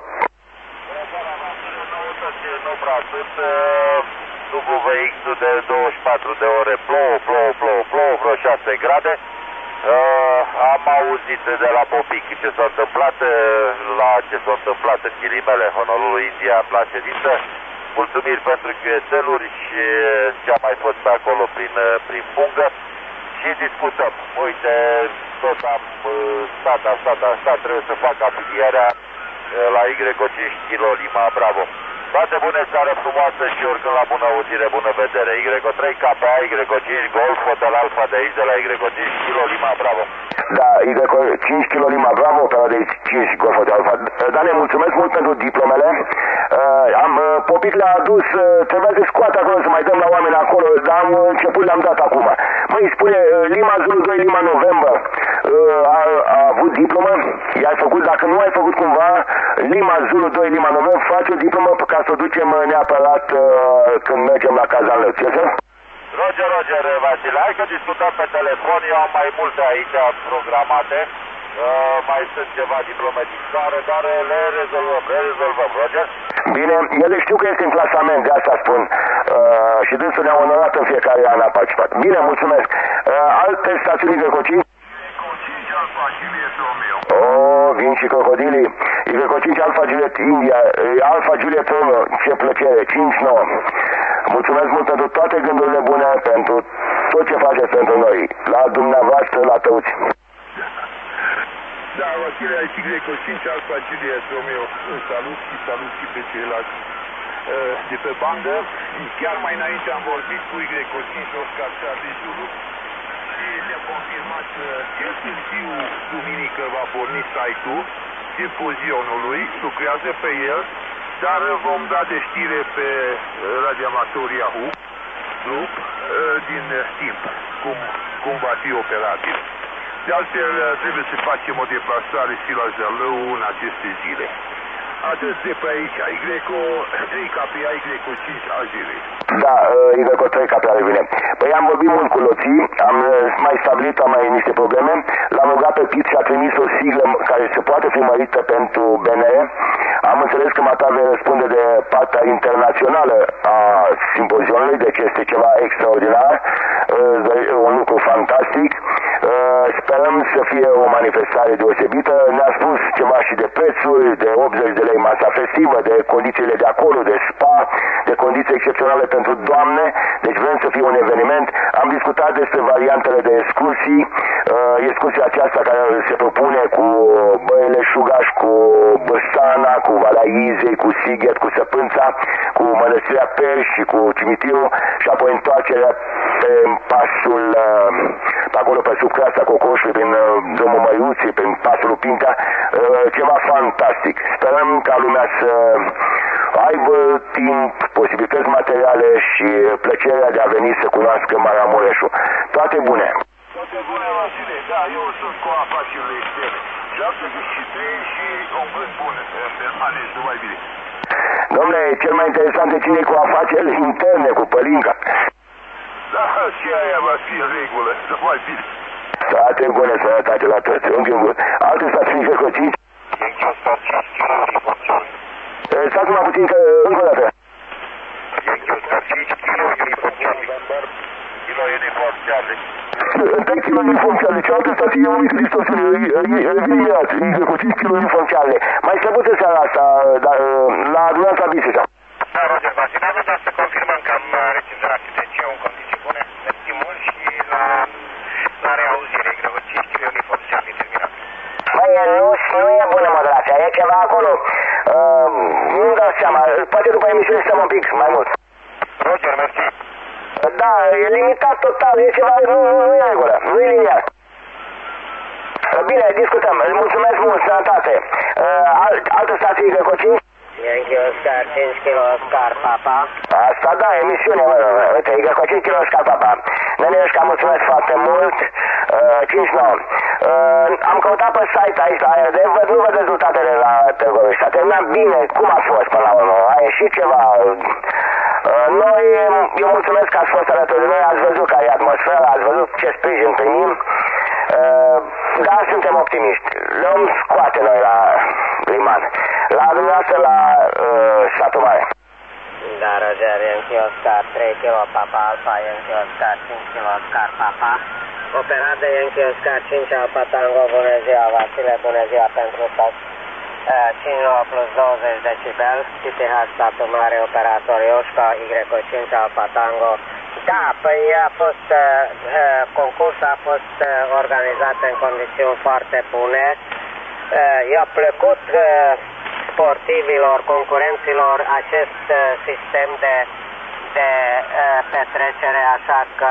S2: Nu prea atât, dublu V X de douăzeci și patru de ore, plouă, plouă, plouă, plouă, vreo șase grade. Uh, am auzit de la Popic ce s-a întâmplat, la ce s-a întâmplat în ghilimele Honolulu, India, la ședință. Mulțumiri pentru Q S L-uri și ce a mai fost pe acolo prin, prin pungă și discutăm. Uite, tot am stat, am stat, am stat, trebuie să fac afilierea la Y cinci Kilo Lima Bravo. Toate bune, seară frumoasă și oricând la bună auzire, bună vedere. Y trei K A, Y cinci Golf, Hotel Alfa de aici, de la Y cinci Kilo Lima Bravo.
S5: Da, Y cinci Kilo Lima Bravo, pe de cinci Golf, Hotel Alfa. Dane, mulțumesc mult pentru diplomele. Uh, am uh, Popit le-a adus, uh, trebuia să scoate acolo, să mai dăm la oameni acolo, dar am început, le-am dat acum. Măi, spune, uh, Lima Zulu doi, Lima November, uh, a, a avut diplomă? I-ai făcut, dacă nu ai făcut cumva, Lima Zulu doi, Lima November, face o diplomă ca să o ducem neapărat uh, când mergem la Cazanlău, ce să?
S2: Roger, Roger, Vasile, hai că discutăm pe telefon, eu am mai multe aici programate, uh, mai sunt ceva diplome din țară, dar le rezolvăm, le rezolvăm, Roger.
S5: Bine, ele știu că este în clasament, de asta spun, uh, și dânsul ne-a onorat în fiecare an a participat. Bine, mulțumesc. Uh, alte stațiuni de cocinci? Oh, vin și crocodilii. Y cinci Alfa Juliet India, Alfa Juliet Romeo, ce plăcere, cinci nouă. Mulțumesc mult pentru toate gândurile bune, pentru tot ce faceți pentru noi. La dumneavoastră, la toți.
S2: Da, Vasile, aici Y cinci Alfa Juliet Romeo. Salut și salut și pe ceilalți de pe bandă. Chiar mai înainte am vorbit cu Y cinci Oscar Charlie Zulu și ne-a confirmat că cel târziu duminică va porni site-ul Difuzionului, lucrează pe el, dar vom da de știre pe radioamatorii Yahoo Club din timp, cum, cum va fi operativ. De altfel, trebuie să facem o deplasare și la Zalău în aceste zile. Atât de pe aici, Y trei K P A, Y cinci A G R.
S5: Da, Y trei K P A revine. Păi am vorbit mult cu Loții, am mai stabilit, am mai niște probleme, l-am rugat pe Pit și a trimis o siglă care se poate fi mărită pentru B N E. Am înțeles că Mata vei răspunde de partea internațională a simpozionului, deci este ceva extraordinar, un lucru fantastic. Sperăm să fie o manifestare deosebită. Ne-a spus ceva și de prețuri, de optzeci de lei masa festivă, de condițiile de acolo, de spa, de condiții excepționale pentru doamne, deci vrem să fie un eveniment. Am discutat despre variantele de excursii, excursia aceasta care se propune cu Băile Șugaș, cu Băstana, cu Valea Izei, cu Sighet, cu Săpânța, cu Mănăstirea Perș și cu cimitirul și apoi întoarcerea pe pasul, pe acolo pe sub Creasta Cocoșului, prin drumul Măiuții, prin pasul Pinca, ceva fantastic. Sperăm ca lumea să aibă timp, posibilități materiale și plăcerea de a veni să cunoască Maramureșul. Toate bune!
S3: Toate bune, Vasile, da, eu sunt cu afacerile externe. șaptezeci și trei și un gând bun, ales, nu mai bine.
S5: Dom'le, cel mai interesant de cine cu afacerile interne, cu Pălinca.
S3: Da, și aia va fi în regulă, să mai bine.
S5: Toate bune, sănătate la toți, un gând bun. Altul s-a ținut că cinci.
S3: Yankee Oscar cinci kilo uniform.
S5: Stați mai puțin că, încă o dată.
S3: Yankee Oscar cinci kilo uniform. Kilo uniform Charlie.
S5: trei kilo uniform Charlie, cealaltă stație e unui Hristos, imediat, cu cinci kilo uniform Charlie. Mai slăbuță seara asta, la adunanța Biseșa.
S6: Da, Roger, Vasile, am vrut să confirmăm că am reținut deci eu în condiții bune. Mersi mult și la, la reauzire, e greu, cinci kilo uniform Charlie, terminat.
S5: Băi, nu, nu e bună moderația, e ceva acolo. Uh, nu-mi dau seama, poate după emisiune stăm un pic mai mult.
S6: Roger, mersi.
S5: Da, e limitat total, e ceva, nu, nu e regulă, nu e liniat. Bine, discutăm, îți mulțumesc mult, sănătate. Uh, alt, altă stație Grecoci?
S8: Yankee Oscar cinci kilo Oscar Papa.
S5: Asta da, emisiune, mă, uite, Grecoci cinci kilo Oscar Papa. Năneșca, mulțumesc foarte mult. Uh, cinci nouă. Uh, am căutat pe site aici la A R D, văd, nu văd rezultatele la Târgoviște. A terminat bine, cum a fost până la urmă? A ieșit ceva... Uh, noi, eu mulțumesc că ați fost alături de noi, ați văzut care e atmosfera, ați văzut ce sprijin primim, uh, dar suntem optimiști. Le-om scoate noi la Liman. La dumneavoastră la uh, Satul Mare.
S8: Da, Roger, Yankee Oscar trei kilo Papa Alpha, Yankee Oscar cinci kilo Oscar Papa. Operat de Yankee Oscar cinci Alpha Tango, bună ziua Vasile, bună ziua pentru toți. cinci nouă plus douăzeci decibel, C T H Satul Mare, operator Ioșca, Y cinci Alpha Tango. Da, păi a fost, uh, concursul a fost uh, organizat în condiții foarte bune. Uh, i-a plăcut uh, sportivilor, concurenților acest uh, sistem de, de uh, petrecere, așa că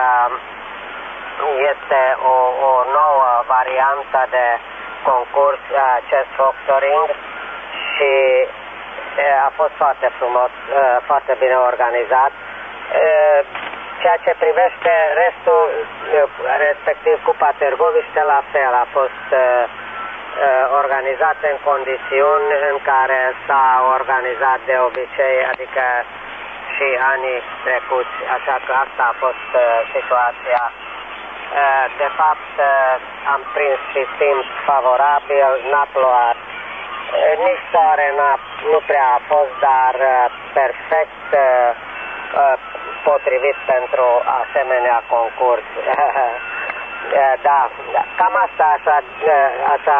S8: este o, o nouă variantă de concurs, acest Foxoring, și a fost foarte frumos, foarte bine organizat. Ceea ce privește restul, respectiv Cupa Târgoviște, la fel, a fost organizat în condiții în care s-a organizat de obicei, adică și anii trecuți, așa că asta a fost situația. De fapt, am prins și timp favorabil, n-a plouat, nici soare nu prea a fost, dar perfect potrivit pentru asemenea concurs. Da, cam asta așa, așa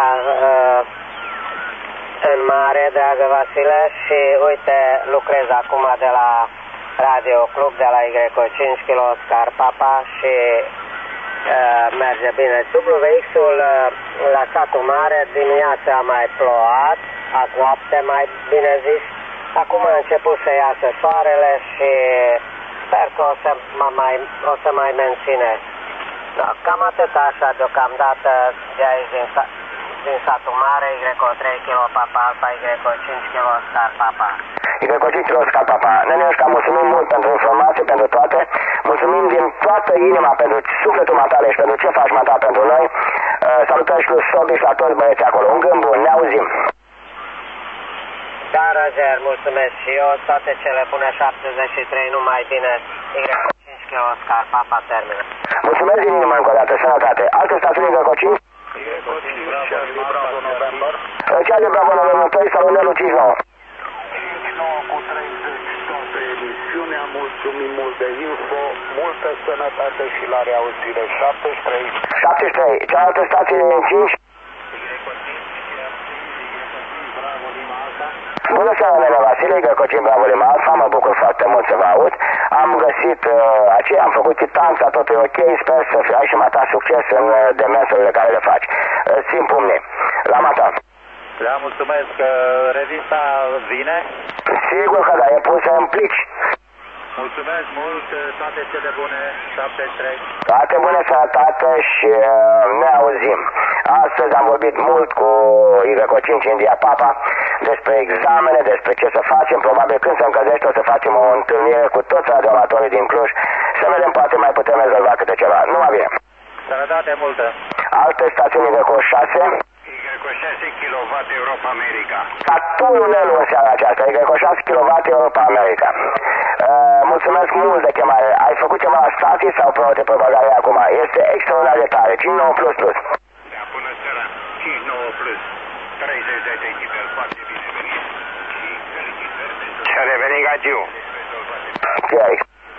S8: în mare, dragă Vasile, și uite, lucrez acum de la Radio Club, de la Y cinci kilo Oscar Papa și Uh, merge bine. W X-ul uh, la Satul Mare, dimineața a mai plouat, azi noapte mai bine zis. Acum a început să iasă soarele și sper că o să, mai, o să mai menține. Da, cam atât așa deocamdată de aici din, din Satul Mare, Y trei kilo Papa Alpha, Y cinci kilo Oscar Papa.
S5: Y cinci kilo Oscar Papa. Năneșca, mulțumim mult pentru informații, pentru toate. Mulțumim din toată inima pentru sufletul matale și pentru ce faci mata pentru noi. Uh, salutări și lui Sobi și la toți băieții acolo. Un gând bun, ne auzim.
S8: Da, Roger, mulțumesc și eu. Toate cele bune, șaptezeci și trei, numai bine. Y cinci kilo Oscar Papa termină.
S5: Mulțumesc din inimă încă o dată, sănătate. Altă stațiune Y cinci?
S3: Y cinci, Charlie Bravo November.
S5: Charlie Bravo November, salonelul cinci nouă.
S3: emisiunea, mulțumim mult de info, multă sănătate și la reauzire. șaptezeci și trei.
S5: șaptezeci și trei. Cealaltă stație din cinci. Bună seara, Nene Vasile, Găcocin Bravo Lima Alfa, mă bucur foarte mult să vă aud. Am găsit uh, aceea, am făcut chitanța, totul e ok, sper să ai și mata succes în uh, demersurile care le faci. Uh, țin pumnii. La mata.
S6: Da, mulțumesc că revista vine.
S5: Sigur că da, e pusă în plici.
S6: Mulțumesc mult, toate cele bune, șaptezeci și trei.
S5: Toate bune, sănătate și uh, ne auzim. Astăzi am vorbit mult cu Iveco cinci India Papa despre examene, despre ce să facem. Probabil când se încălzește o să facem o întâlnire cu toți radioamatorii din Cluj să vedem, poate mai putem rezolva câte ceva. Numai bine.
S6: Sănătate multă.
S5: Alte stațiuni Iveco șase.
S2: Iveco șase kilowatt Europa America.
S5: Ca tunelul în seara aceasta, Iveco șase kilowatt Europa America. Uh, mulțumesc mult de chemare. Ai făcut ceva la stații sau pe propagare acum? Este extraordinar de tare. cinci nouă plus plus.
S2: Da, bună seara. cinci nouă plus. treizeci de decibel. Foarte bine venit. Și felicitări pentru... Și-a revenit Gagiu.
S5: Chiar.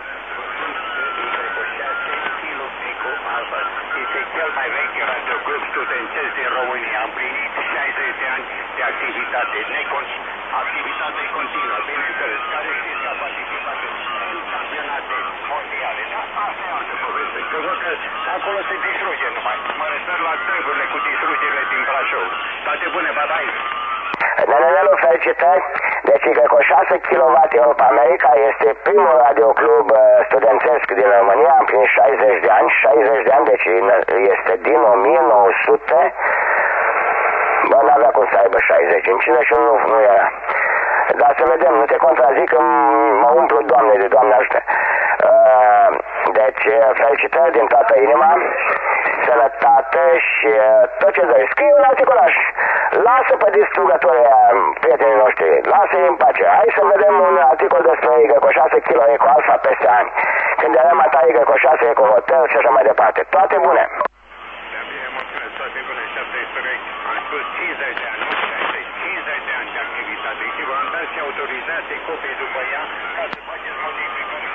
S2: Este cel mai vechi radioclub studențesc din România. Am plinit șaizeci de ani de activitate. Necon... Activitate continuă, bineînțeles. Care știți că a participat în campionate mondiale. Da, asta e altă poveste. Că văd că acolo se distruge numai. Mă refer la treburile cu distrugerile din Brașov. Toate bune, badai!
S5: Nenelelu, felicitări! Deci Iveco șase kilowatt Europa America este primul radioclub studențesc din România, am plinit șaizeci de ani, șaizeci de ani, deci este din o mie nouă sute. Bă, n-avea cum să aibă șaizeci, în cincizeci și unu nu, nu era. Dar să vedem, nu te contrazic că mă umplu, Doamne, de Doamne ajută. Uh, deci, felicitări din toată inima, sănătate și uh, tot ce dai. Scrie un articolaj, lasă pe distrugătorii prietenii noștri, lasă-i în pace. Hai să vedem un articol despre Iveco șase kilo Eco Alfa peste ani. Când eram a ta Iveco șase Eco Hotel și așa mai departe. Toate bune!
S2: Toate bune, șaptezeci și trei. Am spus cincizeci de ani, nu șaizeci, cincizeci de ani de activitate și v-am dat și autorizații copii după ea ca să faceți modificări.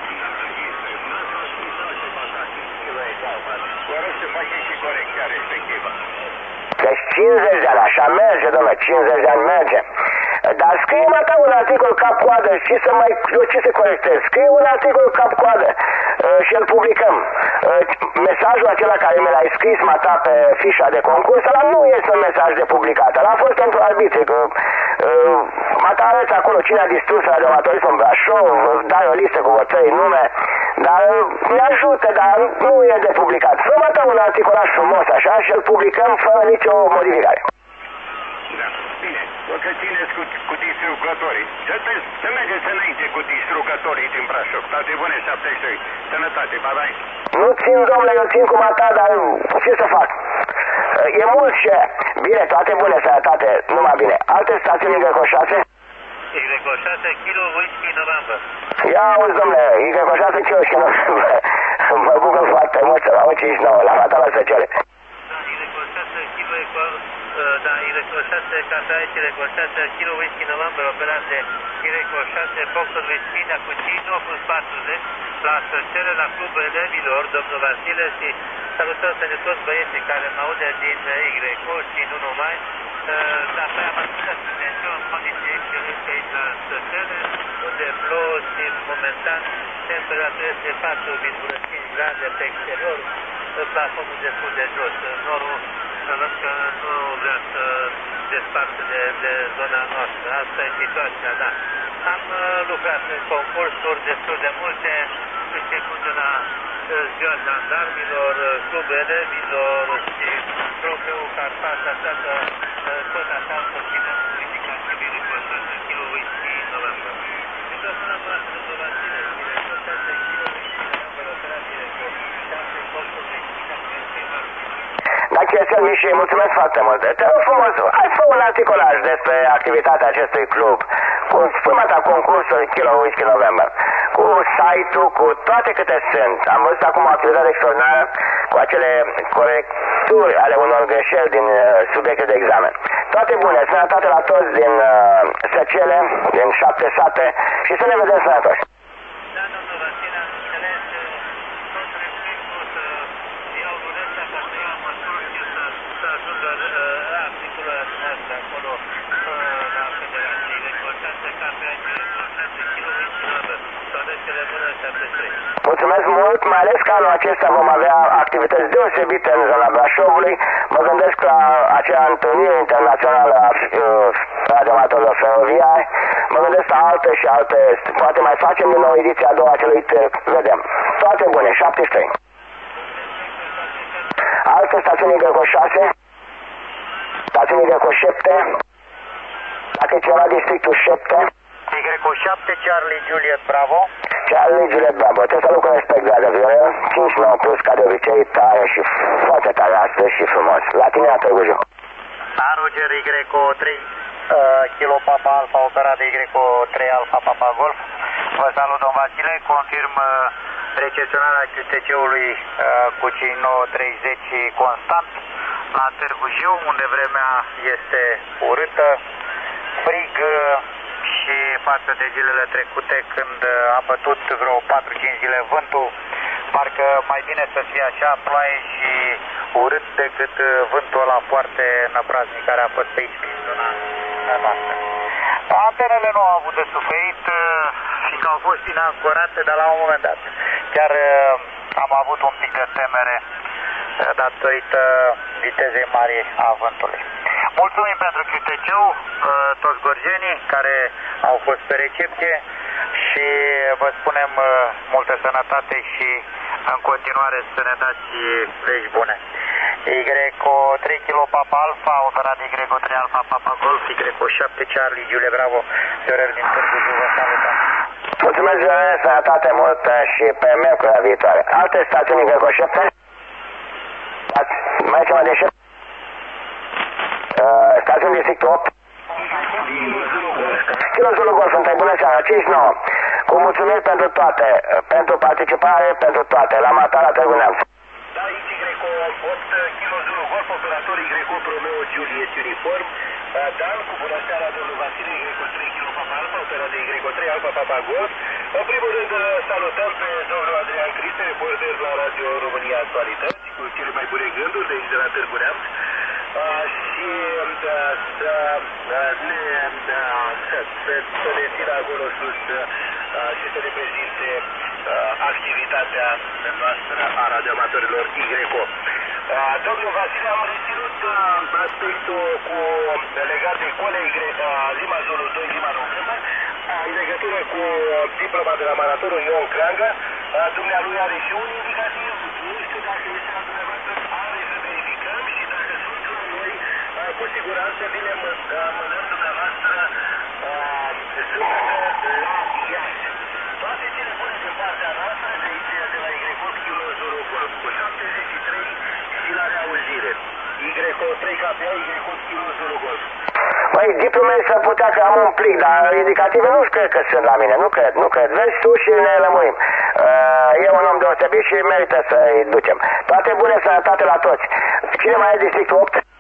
S2: Vă rog să faceți și corecția respectivă.
S5: Deci cincizeci de ani, așa merge, domnule, cincizeci de ani merge. Dar scrie mă ta un articol cap-coadă și să mai, eu ce să corectez, scrie un articol cap-coadă uh, și îl publicăm. Uh, mesajul acela care mi l-ai scris mă ta pe fișa de concurs, ăla nu este un mesaj de publicat, ăla a fost pentru arbitri, că uh, mă ta arăți acolo cine a distrus radioamatorii în Brașov, dai o listă cu vreo trei nume, dar uh, ne ajută, dar nu e de publicat. Fă mă ta un articolaj frumos așa și îl publicăm fără nicio modificare.
S2: Da, bine, o că țineți cu, cu distrugătorii. Să, să mergeți înainte cu distrugătorii din Brașov. Toate bune, șaptezeci și trei. Sănătate, bye-bye.
S5: Nu țin, domnule, eu țin cu mata, dar ce să fac? E mult și... Bine, toate bune, sănătate, numai bine. Alte stațiuni Iveco șase?
S1: Iveco șase kilo Whisky November.
S5: Ia auzi, domnule, Iveco șase kilo Whisky November. Mă bucur foarte mult să vă aud cinci nouă, la mata la săcere.
S1: Da, Iveco șase kilo Eco... Da, Iveco șase, casa aici, Iveco șase kilo Whisky November, operat de Iveco șase, Foxtrot Whisky, cu cinci nouă plus patruzeci, la săcere, la clubul elevilor, domnul Vasile, și salutăm să ne toți băieții care mă aude din Iveco și nu numai. Da, pe amațită studență, în condiții excelente aici la săcere, unde plouă și momentan temperatura este patru virgulă cinci grade pe exterior, plafonul destul de jos, norul să văd că nu vrea să desparte de, de zona noastră. Asta e situația, da. Am uh, lucrat în concursuri destul de multe, începând de la uh, ziua jandarmilor, club elevilor și trofeul Carpați, așa că uh, tot așa să ținem indicativii de șase kilo Whisky November. Și tot până noastră, domnul Vasile, șase kilo Whisky November, operație cu șase Foxtrot Whisky, ca să este
S5: Da, Chesel Mișii, mulțumesc foarte mult. Te rog frumos, hai fă un articolaj despre activitatea acestui club, cu spumata concursului Kilo Whisky November, cu site-ul, cu toate câte sunt. Am văzut acum o activitate extraordinară cu acele corecturi ale unor greșeli din uh, subiecte de examen. Toate bune, sănătate la toți din uh, Săcele, din șapte sate și să ne vedem sănătoși.
S1: șaptezeci și trei.
S5: Mulțumesc mult, mai ales că anul acesta vom avea activități deosebite în zona Brașovului. Mă gândesc la acea întâlnire internațională a radioamatorilor feroviari. Mă gândesc la alte și alte. Poate mai facem din nou ediția a doua acelui târg. Vedem. Toate bune, șaptezeci și trei. Alte stațiuni Greco șase. Stațiuni Greco șapte. Dacă e ceva districtul șapte.
S6: Greco șapte, Charlie Juliet Bravo.
S5: Charlie Juliet Bravo. Trebuie să lucrăm respect, dragă Viorel. cinci nouă plus, ca de obicei, tare și foarte tare astăzi și frumos. La tine, la Târgu Jiu.
S6: Roger, Greco trei, uh, Kilo Papa Alpha, operat de Greco trei Alpha Papa Golf. Vă salut, domn Vasile, confirm uh, recepționarea Q T C-ului uh, cu cei nouă treizeci constant la Târgu Jiu, unde vremea este urâtă, frig uh, și față de zilele trecute când uh, a bătut vreo patru cinci zile vântul, parcă mai bine să fie așa, ploaie și urât decât uh, vântul ăla foarte năpraznic care a fost pe aici prin zona noastră. Antenele nu au avut de suferit, uh, fiindcă au fost inancorate, dar la un moment dat chiar uh, am avut un pic de temere uh, datorită vitezei mari a vântului. Mulțumim pentru Q T C-ul, uh, toți gorjenii care au fost pe recepție și vă spunem uh, multă sănătate și în continuare să ne dați vești bune. Greco trei Kilo Papa Alpha, operat de Greco trei Alpha Papa Golf, Greco șapte Charlie Juliet Bravo, Viorel din Târgu Jiu, vă salutăm.
S5: Mulțumesc, Viorel, sănătate multă și pe miercurea viitoare. Alte stațiuni Greco șapte? Mai ceva de șapte? Uh, stațiuni districtul opt? Kilo Zulu Golf, întâi, bună seara, cinci nouă. Cu mulțumiri pentru toate, pentru participare, pentru toate. La Matala, Târgu Neamț.
S10: Da, aici Greco opt, Kilo Zulu Golf, operator Greco Romeo Juliet Uniform. Dan, cu bună seara, domnul Vasile, Greco trei Kilo Papa Alpha, operat de Greco trei Alpha Papa Golf. În primul rând, salutăm pe domnul Adrian Criste, reporter la Radio România Actualități, cu cele mai bune gânduri de aici de la Târgu Neamț. Uh, și uh, să, uh, ne, uh, să, să, să ne țină acolo sus uh, și să ne prezinte uh, activitatea noastră a radioamatorilor Greco. Uh, domnul Vasile, am reținut uh, aspectul cu, legat de Colei Greco, uh, Lima Zulu doi, Lima November, uh, în legătură cu diploma de la maratonul Ion Creangă. Uh, dumnealui are și un indicativ, nu știu dacă este la dumneavoastră, are să verificăm și dacă sunt noi, uh, cu siguranță vine mânăm dumneavoastră uh, sâmbătă la Iași. Toate cele bune din partea noastră, de aici de la Greco Kilo Zulu Golf, cu șaptezeci și trei și la reauzire. Greco trei K P A, Greco Kilo Zulu Golf.
S5: Băi, diplomele s-ar putea că am un plic, dar indicative nu cred că sunt la mine, nu cred, nu cred. Vezi tu și ne lămurim. Uh, e un om deosebit și merită să-i ducem. Toate bune, sănătate la toți. Cine mai e districtul opt? Uh,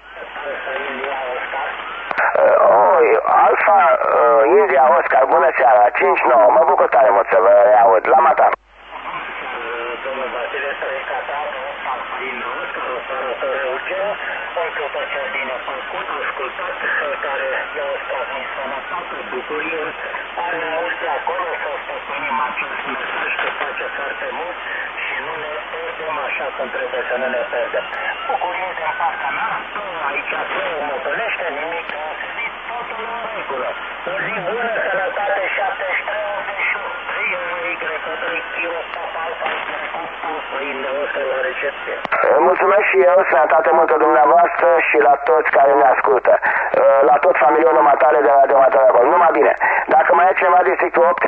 S5: oh, Alfa uh, India Oscar, bună seara, cinci nouă, mă bucur tare mult să vă reaud. La Mata.
S10: Domnul Vasile, să recatați din Oscar, operator Eugen, pentru toți bine făcut, ascultat, care i-au stat din sănătate, bucurie, are auzi acolo să stăpânim acest mesaj că face foarte mult și nu ne pierdem așa cum trebuie să nu ne pierdem. Bucurie din partea mea, tu aici tu motorește, nimic deosebit, totul în regulă. O zi bună, sănătate, șaptezeci și trei optzeci și opt, Greco trei Kilo Papa Alpha, Greco India Oscar la recepție.
S5: Mulțumesc și eu, sănătate multă dumneavoastră și la toți care ne ascultă. La tot familionul Matale de la Deomatare acolo. Numai bine. Dacă mai e cineva districtul opt?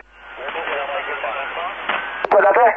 S5: Cu o dată?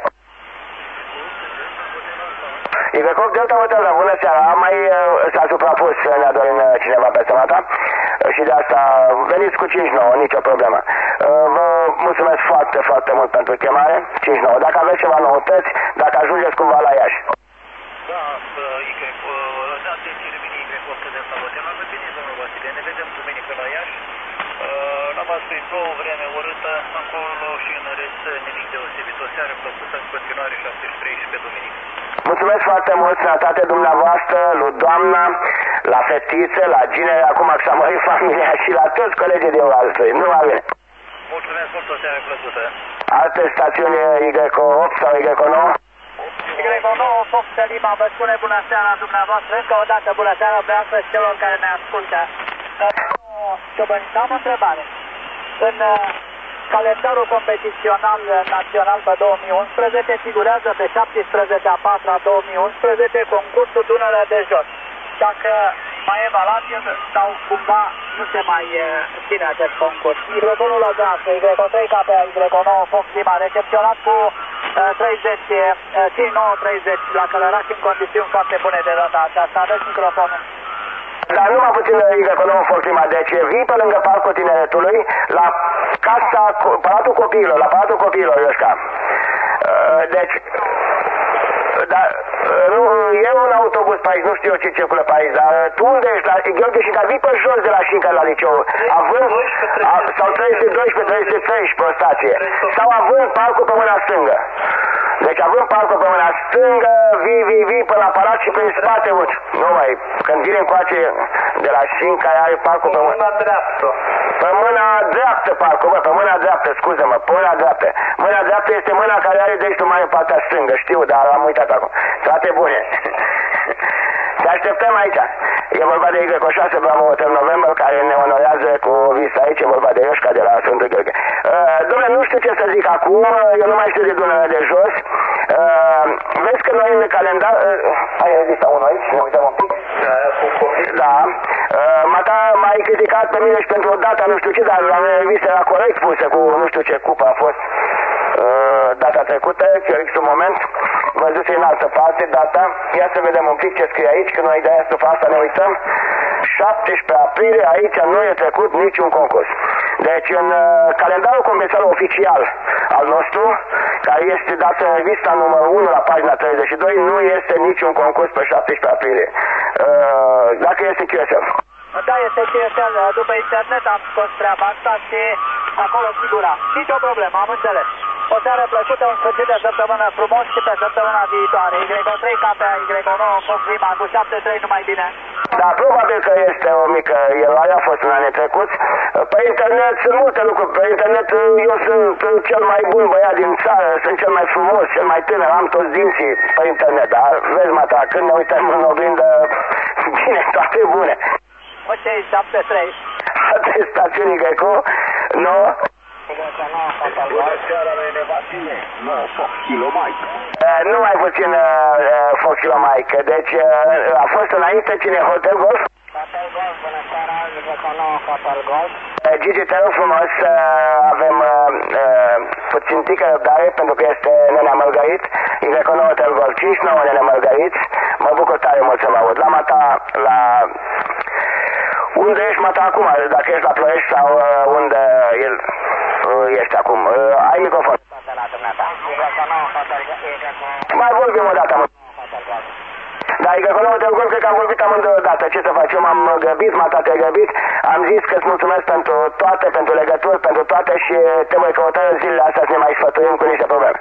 S5: Ivecov Delta Hotel, bună seara. Mai s-a suprapus, ne-a dorit cineva pe semata. Și de asta veniți cu cinci nouă, nicio problemă. Vă mulțumesc foarte, foarte mult pentru chemare. cinci nouă. Dacă aveți ceva noutăți, dacă ajungeți cumva la Iași.
S1: Da, Y, da, deci revine Y opt de la Hotel. Am venit, domnul Vasile, ne vedem duminică la Iași. La voastră e plouă, vreme urâtă, acolo și în rest nimic deosebit. O seară plăcută, în continuare șaptezeci și trei și pe duminică.
S5: Mulțumesc foarte mult, sănătate dumneavoastră, lui doamna, la fetiță, la ginere, acum că s-a mărit familia și la toți colegii de alții. Numai bine!
S1: Mulțumesc mult, o seară plăcută.
S5: Alte stațiuni Y opt sau Y nouă?
S8: Y nouă, Fox Lima, vă spune bună seara dumneavoastră, încă o dată bună seara dumneavoastră și celor care ne ascultă. Ciobănița, am o întrebare. În calendarul competițional național pe două mii unsprezece figurează pe șaptesprezece a patra două mii unsprezece concursul Dunăre de Jos. Dacă mai e valabil sau cumva nu se mai ține acest concurs. Microfonul la dreaptă, Y trei K P A Y nouă Fox Lima, recepționat cu treizeci, cinci nouă treizeci la Călăraș în condiții foarte bune de data aceasta. Aveți microfonul.
S5: Dar numai puțin Y nouă Fox Lima, deci vii pe lângă Parcul Tineretului, la casa, Palatul Copiilor, la Palatul Copiilor, Iosca. Deci, dar nu, e un autobuz pe aici, nu știu eu ce circulă pe aici, dar tu unde ești? La Gheorghe și vii pe jos de la Șinca la liceu, având, a, sau trei sute doisprezece, trei sute treisprezece pe o stație, sau având parcul pe mâna stângă. Deci având parcul pe mâna stângă, vii, vii, vii până la palat și prin spate, uite. Nu mai, când vine încoace de la Șinca, are parcul pe mâna dreaptă. Pe mâna dreaptă parcul, bă, pe mâna dreaptă, scuze-mă, pe mâna dreaptă. Mâna dreaptă este mâna care are degetul mai în partea stângă, știu, dar am uitat acum. Toate bune. Te așteptăm aici. E vorba de Y șase Bravo Hotel November, care ne onorează cu visa aici, e vorba de Ioșca de la Sfântul Gheorghe. Uh, Dom'le, nu știu ce să zic acum, eu nu mai știu de Dunăre de Jos. Uh, vezi că noi în calendar... Uh, ai vista unul aici? Ne uităm un pic. Da. Uh, Mata m-ai criticat pe mine și pentru o dată, nu știu ce, dar la mine vista era corect pusă cu nu știu ce cupă a fost. Uh, data trecută, Felix, un moment, văzuse în altă parte data, ia să vedem un pic ce scrie aici, că noi de-aia după asta ne uităm, șaptesprezece aprilie, aici nu e trecut niciun concurs. Deci în uh, calendarul comercial oficial al nostru, care este dat în revista numărul unu la pagina treizeci și doi, nu este niciun concurs pe șaptesprezece aprilie. Uh, dacă este Q S L.
S8: Da, este Q S L, după internet am scos treaba asta și acolo figura. Nici o problemă, am înțeles. O seară plăcută, un sfârșit de săptămână frumos și pe săptămâna viitoare. Y trei K P A Y nouă Fox Lima cu șapte trei, numai bine.
S5: Da, probabil că este o mică eroare, a fost în anii trecuți. Pe internet sunt multe lucruri. Pe internet eu sunt cel mai bun băiat din țară, sunt cel mai frumos, cel mai tânăr, am toți dinții pe internet. Dar vezi, Mata, când ne uităm în oglindă, bine, toate bune.
S8: Ok, șapte trei.
S5: Alte stațiuni Greco, nouă.
S10: Bună seara, Rene Vasile, nouă Fox Kilo Mike.
S5: Uh, nu mai puțin uh, Fox Kilo Mike, deci uh, a fost înainte cine Hotel Golf?
S8: Hotel Golf, bună seara, Greco nouă Hotel Golf.
S5: Uh, Gigi, te rog frumos, uh, avem uh, uh, puțin tică răbdare pentru că este Nenea Mărgărit, Greco nouă Hotel Golf cinci nouă Nenea Mărgărit, mă bucur tare mult să vă aud. La Mata, la... Unde ești, Mata, acum? Dacă ești la Ploiești sau uh, unde el uh, ești acum? Uh, ai microfon. Mai vorbim o dată, mă. Da, e că acolo Hotel Golf, cred că am vorbit amândouă dată. Ce să faci? Eu m-am grăbit, Mata, te-ai grăbit. Am zis că îți mulțumesc pentru toate, pentru legături, pentru toate și te voi căuta zilele astea să ne mai sfătuim cu niște probleme.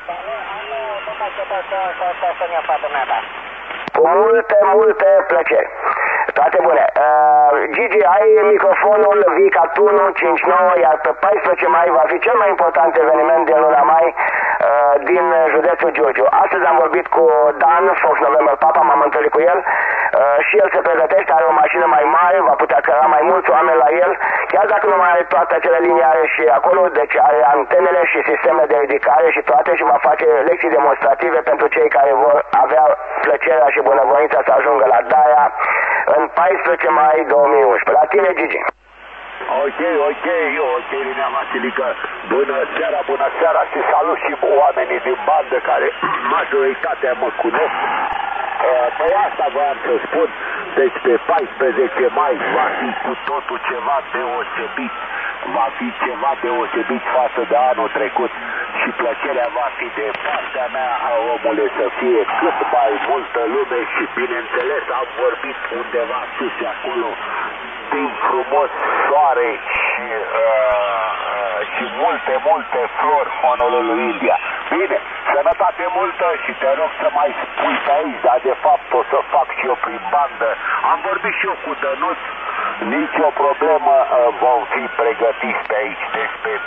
S5: Cu multe, multe plăceri. Toate bune. Uh, Gigi, ai microfonul Vicatunu cinci nouă, iar pe paisprezece mai va fi cel mai important eveniment din luna mai uh, din județul Giurgiu. Astăzi am vorbit cu Dan, Fox November Papa, m-am întâlnit cu el uh, și el se pregătește, are o mașină mai mare, va putea căra mai mulți oameni la el, chiar dacă nu mai are toate acele liniare și acolo, deci are antenele și sisteme de ridicare și toate și va face lecții demonstrative pentru cei care vor avea plăcerea și bunăvoința să ajungă la Daia în paisprezece mai două mii unsprezece. La tine, Gigi.
S10: Ok, ok, ok, Rinea Vasilică. Bună seara, bună seara și salut și oamenii din bandă care majoritatea mă cunosc. Păi asta voiam să spun, deci pe paisprezece mai va fi cu totul ceva deosebit. Va fi ceva deosebit față de anul trecut și plăcerea va fi de partea mea, a omule, să fie cât mai multă lume și bineînțeles am vorbit undeva sus acolo din frumos soare și, uh, uh, și multe, multe flori Honolulu, India. Bine, sănătate multă și te rog să mai spui pe aici, dar de fapt o să fac și eu prin bandă. Am vorbit și eu cu Dănuț, nici o problemă, uh, vom fi pregătiți pe aici, deci pe paisprezece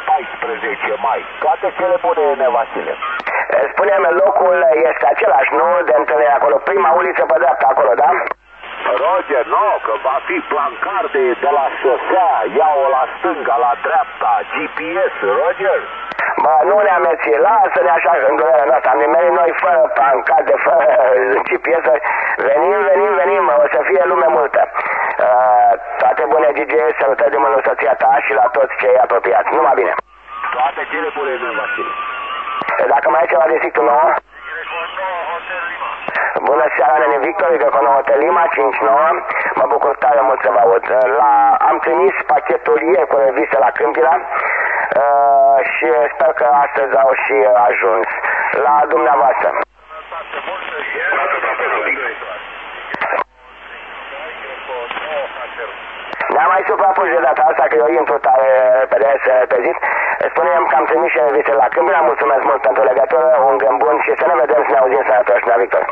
S4: paisprezece mai. Toate cele bune, Vasile.
S5: Spune-mi, locul este același, nu? De întâlnire acolo, prima uliță pe dreapta acolo, da?
S4: Roger, nu, că va fi plancarde de la șosea, ia-o la stânga, la dreapta, G P S, Roger.
S5: Bă, nu ne ameți, lasă-ne așa în durerea noastră, am nimerit noi fără pancarde, fără G P S, venim, venim, venim, o să fie lume multă. Uh, toate bune, G G, salutări de mână soția ta și la toți cei apropiați, numai bine.
S4: Toate cele bune, Vasile.
S5: Dacă mai ai ceva de zictul nouă? Bună seara, nene Victor, Greco nouă Hotel Lima, cinci nouă. Mă bucur tare mult să vă aud. La, am trimis pachetul ieri cu reviste la Câmpila uh, și sper că astăzi au și ajuns. La dumneavoastră. Ne-am mai suprapus de data asta, că eu intru tare repede să repezit. Spunem că am trimis și reviste la Câmpila. Mulțumesc mult pentru legătură, un gând bun și să ne vedem, să ne auzim sănătoși, nea Victor.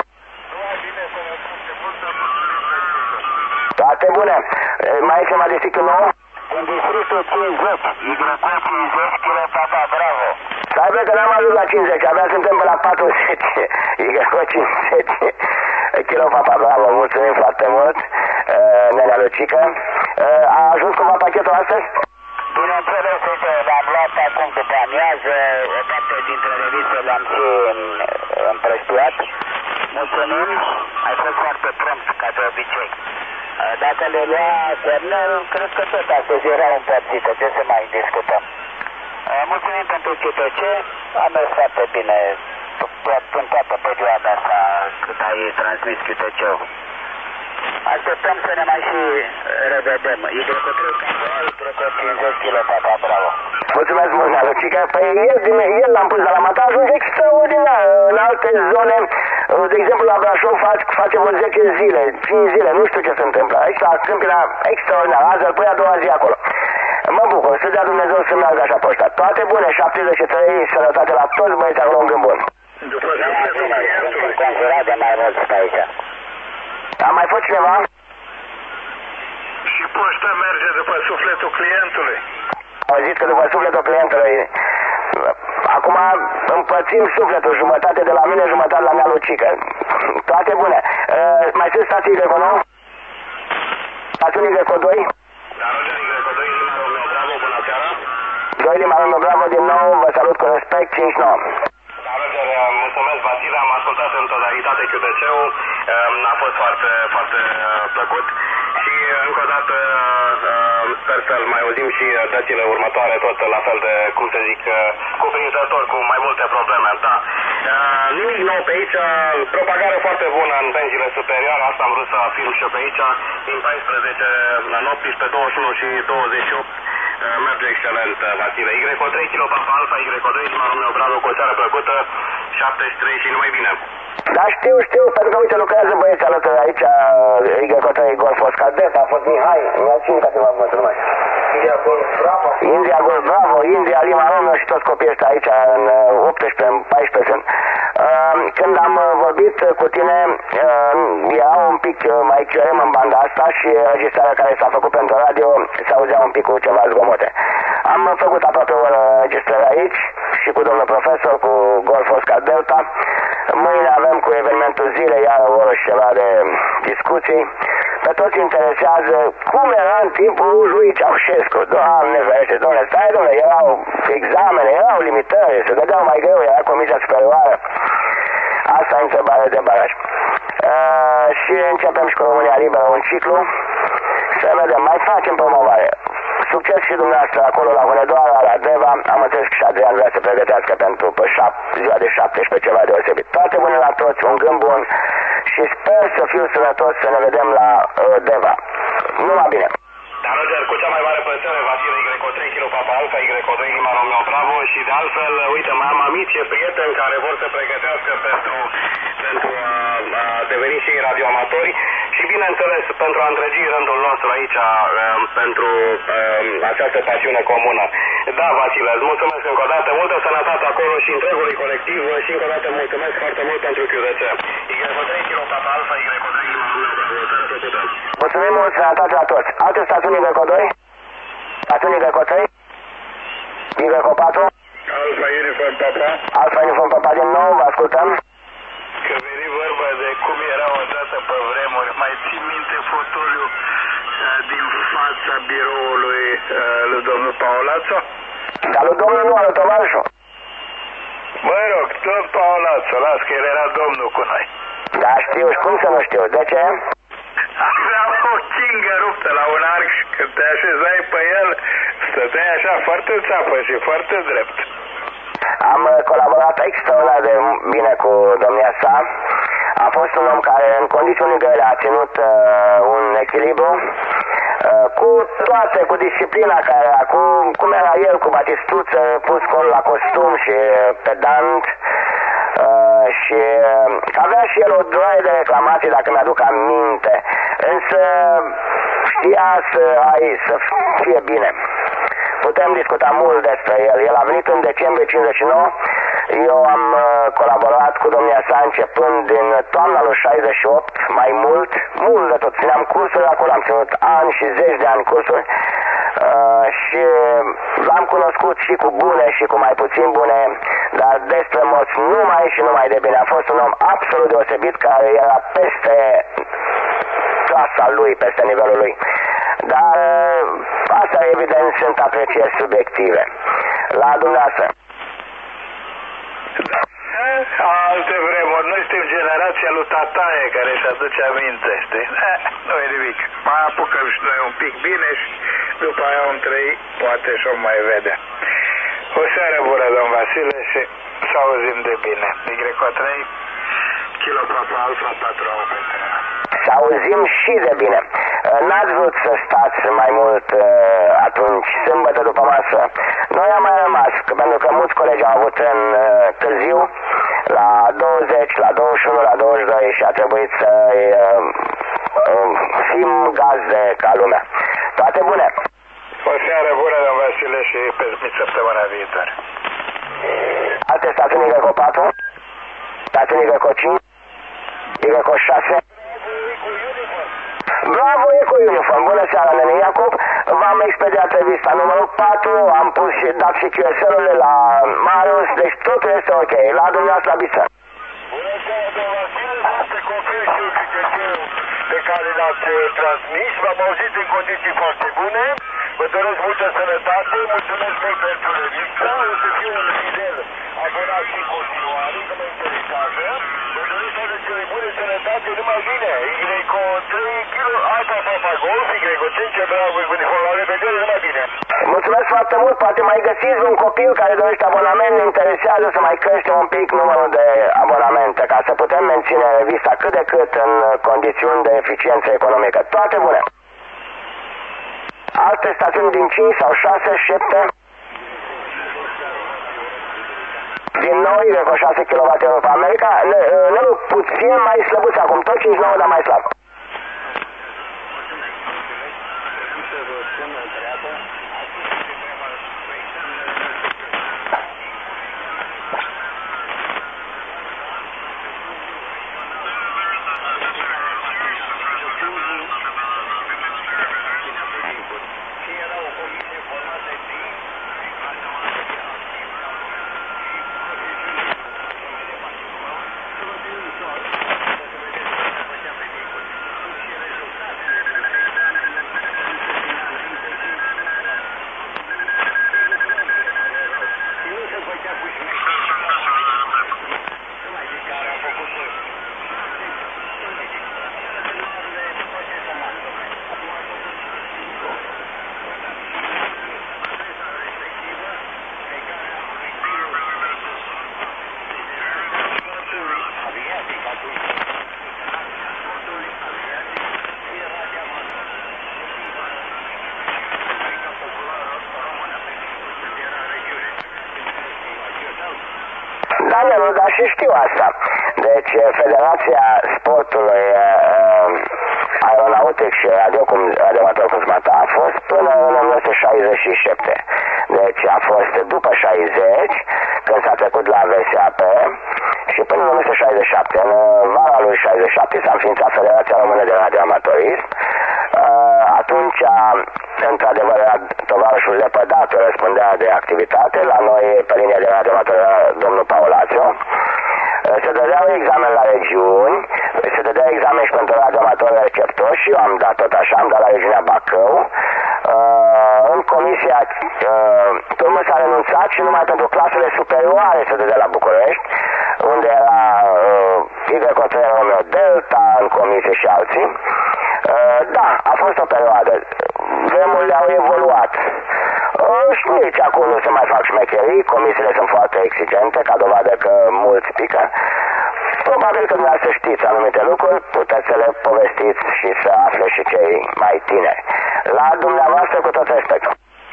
S5: Toate bune. Mai e ceva de sticul nou?
S4: În districtul cincizeci, Y cincizeci, kilo Papa Bravo.
S5: Stai bă că n-am ajuns la cincizeci, abia suntem pe la patruzeci. Y cincizeci, kilo Papa Bravo. Mulțumim foarte mult, nenea Lucică. A ajuns cumva pachetul astăzi?
S6: Bineînțeles, uite, l-am luat acum după amiază, o parte dintre reviste le-am și împrăștiat. Mulțumim, ai fost foarte prompt, ca de obicei. Dacă le lua Cornel, cred că tot astăzi era împărțită, ce să mai discutăm. Mulțumim pentru C T C, a mers foarte bine în toată perioada asta cât ai transmis C T C-ul. Așteptăm să ne mai și revedem. Y cincizeci, kilo Papa Bravo.
S5: Mulțumesc mult, nea Lucică. Păi el l-am pus de la Mata, ajunge extraordinar. În alte zone, de exemplu la Brașov, face vreo zece zile, cinci zile, nu știu ce se întâmplă. Aici la Câmpila, extraordinar. Azi îl pui a doua zi acolo. Mă bucur, să dea Dumnezeu să meargă așa poșta. Toate bune, șaptezeci și trei, sănătate la toți băieți acolo, un gând bun.
S6: După sunt conjurat de mai mulți pe aici.
S5: A mai fost cineva?
S10: Și poșta merge după sufletul clientului.
S5: Au zis că după sufletul clientului. Acum împărțim sufletul, jumătate de la mine, jumătate la mea Lucică. Toate bune. Uh, mai sunt stații Greco, nu? Stațiunii Greco doi?
S10: Da, Roger, Greco doi, Lima Romeo Bravo, bună seara.
S5: doi Lima Romeo Bravo, din nou, vă salut cu respect, cinci nouă.
S10: Da, Roger, mulțumesc, Vasile, am ascultat în totalitate Q T C-ul, a fost foarte, foarte plăcut și încă o dată sper să-l mai auzim și dățile următoare, tot la fel de, cum să zic, cuprinzător, cu mai multe probleme, da. Nimic nou pe aici, propagare foarte bună în benzile superioare, asta am vrut să afirm și eu pe aici, din paisprezece în optsprezece, douăzeci și unu și douăzeci și opt. Merge excelent, Vasile. Y trei, kilo Papa Alfa, Y doi, Lima Romeo Bravo, cu o seară plăcută, șaptezeci și trei și numai bine.
S5: Da, știu, știu, pentru că, uite, lucrează băieți alături aici, Y trei, Golf Oscar Delta, a fost Mihai, mi-a cine ca ceva, mă numai.
S10: India Golf Bravo.
S5: India Golf Bravo, India, Lima Romeo și toți copiii ăștia aici, în optsprezece, în paisprezece. Când am vorbit cu tine, era un pic mai cerem în banda asta și registrarea care s-a făcut pentru radio se auzea un pic cu ceva zgomote. Am făcut aproape o registrare aici și cu domnul profesor, cu Golf Oscar Delta. Mâine avem cu evenimentul zilei, iar o oră și ceva de discuții. Pe toți interesează cum era în timpul lui Ceaușescu. Doamne ferește, doamne, stai, doamne, erau examene, erau limitări, se dădeau mai greu, era comisia superioară. Asta e întrebare de baraj. Uh, și începem și cu România Liberă un ciclu. Să vedem, mai facem promovare. Succes și dumneavoastră acolo la Hunedoara, la Deva. Am înțeles că și Adrian vrea să pregătească pentru pe șap- ziua de șaptesprezece ceva deosebit. Toate bune la toți, un gând bun și sper să fiu sănătos să ne vedem la uh, Deva. Numai bine!
S10: Da, Roger, cu cea mai mare plăcere, Vasile, Y trei, kilo Papa Alfa, Y doi, Lima Romeo Bravo și de altfel, uite, mai am amici, prieteni care vor să pregătească pentru, pentru a, a deveni și radioamatori și, bineînțeles, pentru a întregi rândul nostru aici um, pentru um, această pasiune comună. Da, Vasile, îți mulțumesc încă o dată, multă sănătate acolo și întregului colectiv și încă o dată mulțumesc foarte mult pentru Q D C. Y trei, kilo Papa Alfa, Y doi, Lima Romeo Bravo, seară plăcută.
S5: Mulțumim mult, sănătate la toți. Alte stațiuni Greco doi? Stațiuni Greco trei? Y patru.
S2: Alfa Uniform Papa.
S5: Alfa Uniform Papa din nou, vă ascultăm.
S2: Că veni vorba de cum era odată pe vremuri. Mai ții minte fotoliu din fața biroului lui domnul Paolațo?
S5: Dar lui domnul nu, lui tovarășul.
S2: Mă rog, tot Paolațo, las că el era domnul cu noi.
S5: Da, știu, și cum să nu știu, de ce?
S2: Avea o chingă ruptă la un arc și când te așezai pe el, stăteai așa foarte țapă și foarte drept.
S5: Am colaborat extraordinar de bine cu domnia sa. A fost un om care în condiții grele a ținut uh, un echilibru uh, cu toate, cu disciplina care era, cu cum era el, cu batistuță, pus col la costum și pedant. Uh, și uh, avea și el o droaie de reclamații, dacă mi-aduc aminte, însă știa să ai să fie bine. Putem discuta mult despre el. El a venit în decembrie cincizeci și nouă. Eu am uh, colaborat cu domnia sa începând din toamna lui șaizeci și opt, mai mult, mult de tot. Țineam cursuri acolo, am ținut ani și zeci de ani cursuri uh, și l-am cunoscut și cu bune și cu mai puțin bune, dar despre moți numai și numai de bine. A fost un om absolut deosebit care era peste clasa lui, peste nivelul lui. Dar asta evident sunt aprecieri subiective. La dumneavoastră.
S2: Alte vremuri, noi suntem generația lui Tataie care își aduce aminte, știi? Nu e nimic. Mai apucăm și noi un pic bine și după aia om trăi, poate și om mai vede. O seară bună, domn Vasile, și să auzim de bine. Y trei, Kilo Papa Alfa patru.
S5: Să auzim și de bine. N-ați vrut să stați mai mult uh, atunci, sâmbătă după masă. Noi am mai rămas, că, pentru că mulți colegi au avut în uh, târziu, la douăzeci, la douăzeci și unu, la douăzeci și doi și a trebuit să uh, uh, fim gazde ca lumea. Toate bune!
S2: O seară bună, domn Vasile, și pe săptămâna viitoare.
S5: Alte stațiuni Y patru, stațiuni Y cinci, Y șase. Bravo, Eco Uniform. Bună seara, nene Iacob. V-am expediat revista numărul patru, am pus și, dat și Q S L-urile la Marius, deci totul este ok. La dumneavoastră, la Biță.
S10: Bună seara, domnul Vasile. Te confirm și eu criteriul pe care l-ați transmis. V-am auzit în condiții foarte bune. Vă doresc multă sănătate. Mulțumesc mult pentru revistă. O să fiu un fidel abonat și în continuare, că mă interesează. Vă doresc toate cele bune, sănătate, numai bine. Y trei, Kilo Alfa Papa Golf, Y cinci, bravo, la revedere, numai bine.
S5: Mulțumesc foarte mult, poate mai găsiți un copil care dorește abonament, ne interesează să mai creștem un pic numărul de abonamente, ca să putem menține revista cât de cât în condiții de eficiență economică. Toate bune! Alte stațiuni din cinci sau șase, șapte. Din nou, Y șase kilowatt Europa America, ne puțin mai slăbuți acum, tot cinci nouă, dar mai slab. Da, nu, dar și știu asta. Deci, Federația Sportului uh, Aeronautic și Radioamator Cosmata a fost până în o mie nouă sute șaizeci și șapte. Deci a fost după șaizeci, când s-a trecut la V S A P, și până în o mie nouă sute șaizeci și șapte. În vara lui șaizeci și șapte s-a înființat Federația Română de Radioamatorism. Uh, Atunci, într-adevăr, tovarășul lepădatul răspundea de activitate. La noi, pe linia de radioamator, era domnul Paulațiu. Se dădeau examen la regiuni, se dădea examen și pentru radioamator receptor și eu am dat tot așa, am dat la regiunea Bacău. Uh, în comisia uh, turmă s-a renunțat și numai pentru clasele superioare se dădea la București, unde era uh, Y trei Romeo Delta în comisie și alții. Uh, da, a fost o perioadă. Vremurile au evoluat. Uh, și nici acum nu se mai fac șmecherii, comisiile sunt foarte exigente, ca dovadă că mulți pică. Probabil că dumneavoastră știți anumite lucruri, puteți să le povestiți și să afle și cei mai tineri. La dumneavoastră, cu tot respectul.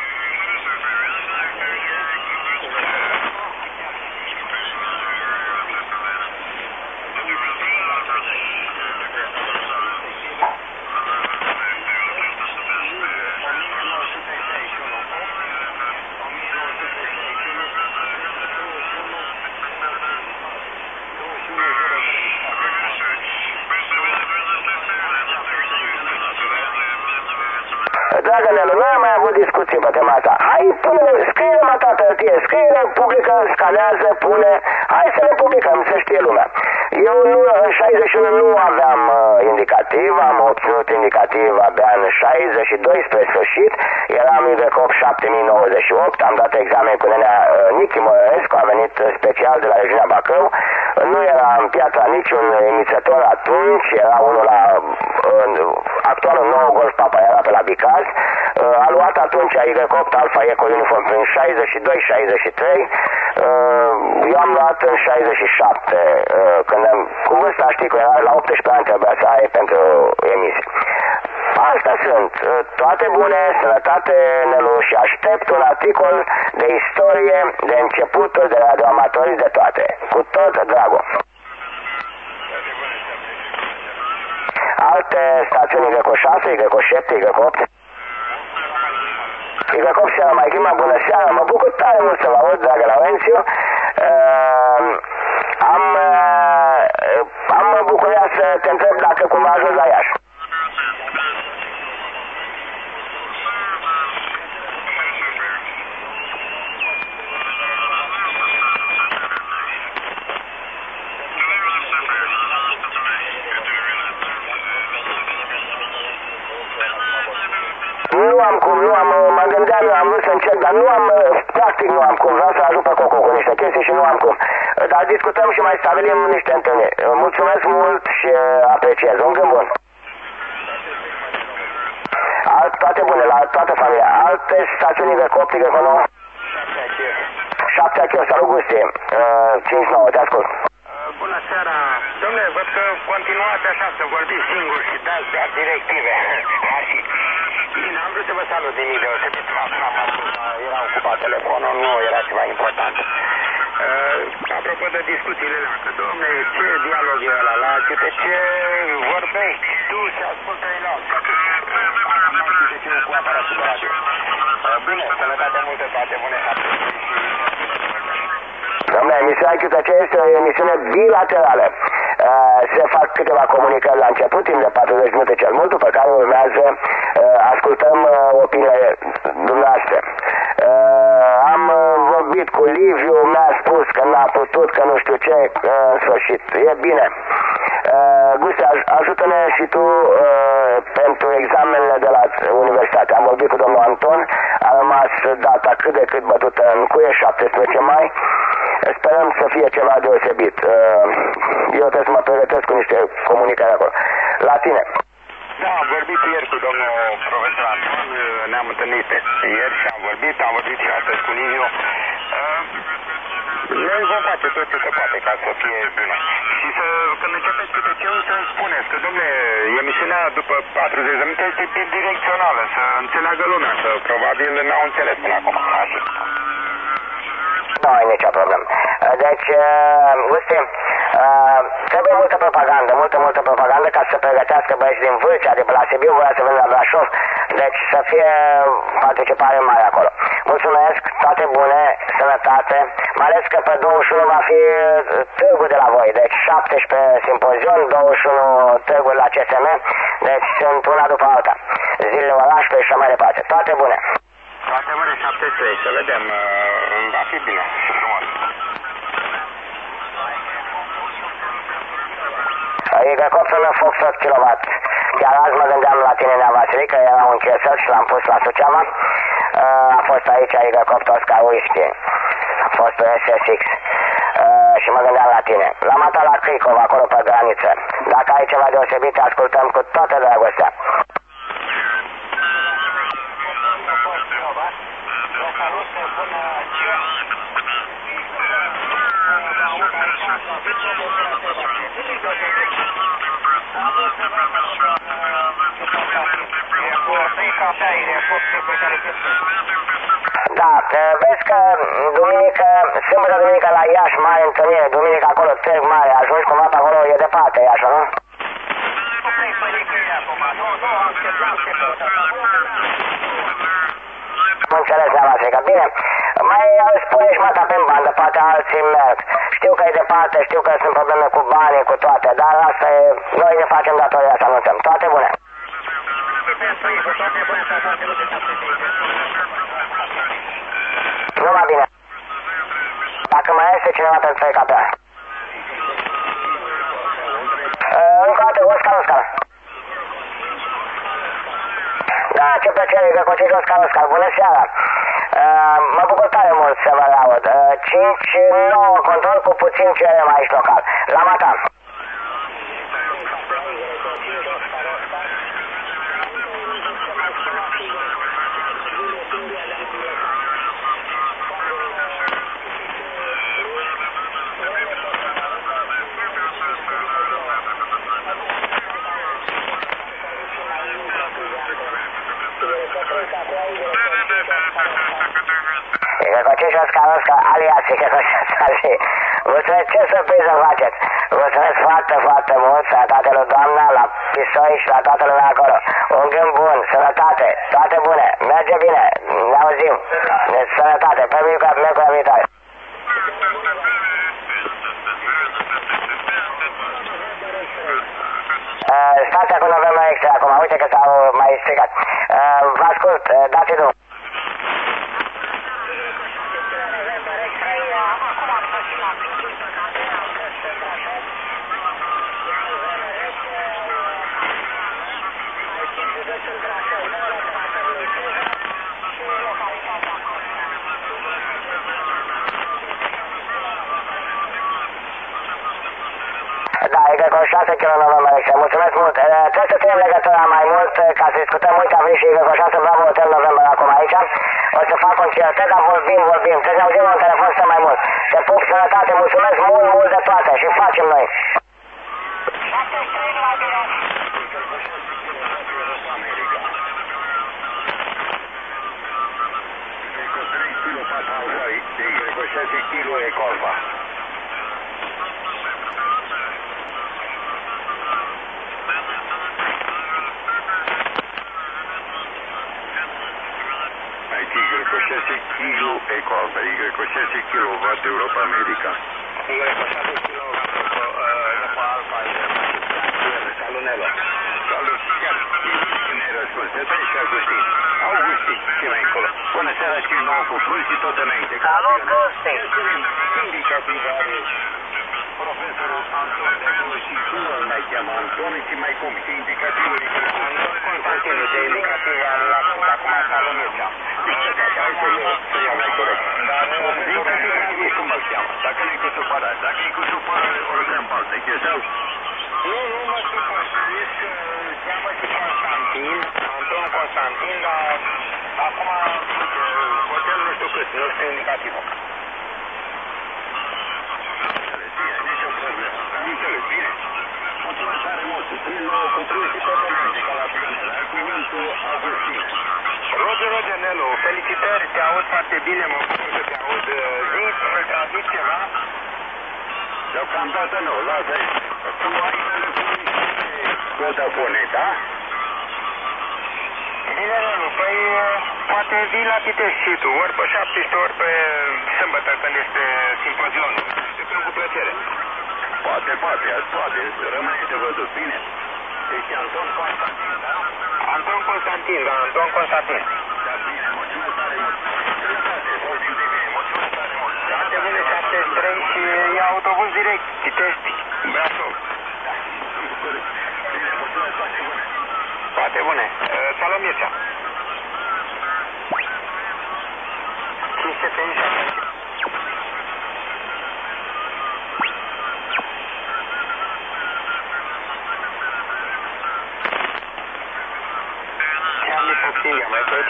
S5: Dragă Nelu, noi am mai avut discuții pe tema asta. Hai, pune, scrie mă tată, tie, scrie, publică, scanează, pune. Hai să le publicăm, să știe lumea. Eu nu, în șaizeci și unu nu aveam uh, indicativ, am obținut indicativ abia în șaizeci și doi spre sfârșit. Eram Y șapte mii nouăzeci și opt, am dat examen cu nenea uh, Nichi Mărescu, a venit special de la regiunea Bacău. Nu era în piața niciun emițător atunci, era unul la uh, actualul nou Golf Papa, era pe la Bicaz. Uh, a luat atunci Y opt Alfa Eco Uniform prin șaizeci și doi șaizeci și trei. Uh, eu am luat în șaizeci și șapte, uh, când am, cu vârsta știi că era la optsprezece ani trebuia să ai pentru emisie. Asta sunt. Uh, toate bune, sănătate, Nelu, și aștept un articol de istorie, de începuturi, de radioamatori, de toate. Cu tot dragul. Alte stațiuni Y șase, Y șapte, Y opt. Y opt seara mai grima, bună seara, mă bucur tare mult să vă aud, dragă Laurențiu. Uh, am, uh, am bucuria să te întreb dacă cumva ajungi la Iași. Nu am cum, nu am, mă gândeam, am vrut să încerc, dar nu am, practic nu am cum, vreau să ajung pe Coco cu niște chestii și nu am cum. Dar discutăm și mai stabilim niște întâlniri. Mulțumesc mult și apreciez. Un gând bun. Alt, toate bune, la toată familia. Alte stațiuni de copii de nouă? șapte Acheu, salut Gusti. cinci nouă, te ascult.
S2: Bună seara. Dom'le, văd că continuați așa să vorbiți singur și dați de directive. Bine, am vrut să vă salut de mii deosebit. Era ocupat telefonul, nu era ceva important. Uh, apropo de discuțiile noastre, dom'le, ce dialog e ăla la câte ce vorbești tu și ascultă în alt. De ce nu cu aparatul de radio. Uh, bine, sănătate multă, toate bune.
S5: Dom'le, emisiunea Q T C este o emisiune bilaterală. Uh, se fac câteva comunicări la început, timp de patruzeci minute cel mult, după care urmează, uh, ascultăm uh, opiniile dumneavoastră. Uh, am uh, vorbit cu Liviu, mi-a spus că n-a putut, că nu știu ce, uh, în sfârșit, e bine. Uh, Gusti, aj ajută-ne și tu uh, pentru examenele de la universitate. Am vorbit cu domnul Anton, a rămas data cât de cât bătută în cuie, șaptesprezece mai. Sperăm să fie ceva deosebit. Eu trebuie să mă pregătesc cu niște comunicări acolo. La tine.
S2: Da, am vorbit ieri cu domnul profesor Anton, ne-am întâlnit ieri și am vorbit, am vorbit și astăzi cu Liviu. Noi vom face tot ce se poate ca să fie bine. Și să, când începeți câte ce să spuneți că, domnule, emisiunea după patruzeci de minute este bidirecțională, să înțeleagă lumea, că probabil n-au înțeles până acum. Așa.
S5: Nu ai nicio problemă. Deci, uh, Gusti, uh, trebuie multă propagandă, multă, multă propagandă ca să pregătească băieți din Vâlcea, de pe la Sibiu, voia să vină la Brașov. Deci să fie participare mare acolo. Mulțumesc, toate bune, sănătate, mai ales că pe douăzeci și unu va fi târgul de la voi, deci șaptesprezece simpozion, douăzeci și unu târgul la C S M, deci sunt una după alta. Zile șoferile orașului și așa mai departe. Toate bune.
S2: Toate bune, șapte trei, să vedem. Va fi bine și frumos.
S5: Igrecopterul meu Foxtrot Kilowatt. Chiar azi mă gândeam la tine, Nea Vasilic, că era un chesel și l-am pus la Suceava. A fost aici Igrecopter Oscar Whisky. A fost un S S X. Și mă gândeam la tine. L-am atat la Cricov, acolo pe graniță. Dacă ai ceva deosebit, te ascultăm cu toată dragostea. Da, vezi că duminică, sâmbătă, duminică la Iași, mare întâlnire, duminică acolo, Târg Mare, ajungi cumva pe acolo, e departe Iași, nu? Nu înțeles, Nea Vasilica, bine, mai spune și mata pe bandă, poate alții merg. Știu că e departe, știu că sunt probleme cu banii, cu toate, dar asta e, noi ne facem datoria să anunțăm. Toate bune! Numai bine. Dacă mai este cineva pentru trei capea. Încă o dată, Oscar, Oscar. Da, ce plăcere, Găcocici, Oscar, Oscar. Bună seara. Mă bucur tare mult să vă laud. cinci nouă control cu puțin cerem aici local. La mata. Găcocici, Oscar, Oscar, alias, Găcocici, mulțumesc, ce surpriză faceți. Mulțumesc foarte, foarte mult, sănătate lui doamna, la Pisoi și la toată lumea acolo. Un gând bun, sănătate, toate bune, merge bine, ne auzim, sănătate, pe miercuri viitoare. Uh, stația cu November Extra acum, uite că s-au mai stricat. Uh, vă ascult, uh, dați drum. Da, e că cu șase kilometri November Extra. Mulțumesc mult. Uh, trebuie să ținem legătura mai mult uh, ca să discutăm. Uite, a venit și e cu șase Bravo Hotel November acum aici. O să fac un certă, dar vorbim, vorbim. Trebuie să auzim un telefon să mai mult. Te pup, sănătate, mulțumesc mult, mult de toate și facem noi.
S2: șase kilo Eco Alfa, Y cu șase kilowatt Europa America. Y cu șase kilowatt Europa Alfa, Salunelo. Salut, chiar ne răspuns. Te treci și Augustin. Augustin, ce mai încolo. Bună seara și nouă cu Cluj și tot înainte.
S5: Salut, Augustin.
S2: Indicativ are profesorul Anton de Cluj și tu îl mai cheamă Anton și mai cum și indicativul Anton Constantinu de indicativ al acum Salunelea. Să iau mai corect. Dar indicativ cum îl cheamă. Dacă nu-i cu supărare, dacă e cu supărare, oricum parte. Chesau? Nu, nu mă supăr. Ești, cheamă și Constantin, Anton Constantin, dar acum hotelul nu știu cât, nu știu indicativul. Nici o problemă. Înțeles, bine. Mulțumesc tare mult. Cu Cluj și tot înainte, ca la Brunel. Ai cuvântul Augustin. Roger, Roger, Nelu, felicitări, te aud foarte bine, mă bucur să te aud. Zi, să-mi transmit ceva? Deocamdată nu, lasă-i. Tu ai Vodafone, da? Bine, Nelu, păi poate vii la Pitești și tu, ori pe șaptesprezece, ori pe sâmbătă, când este simpozionul. Te prind cu plăcere. Poate, poate, poate, rămâne de văzut, bine? Deci Anton Constantin, da? Anton Constantin, da, Anton Constantin. șapte bune șaptezeci și trei și e autobuz direct, Pitești, Brașov. Foarte bune. Salut, Mircea. cinci C P I șapte. Ce am de Foxinga, mai tot?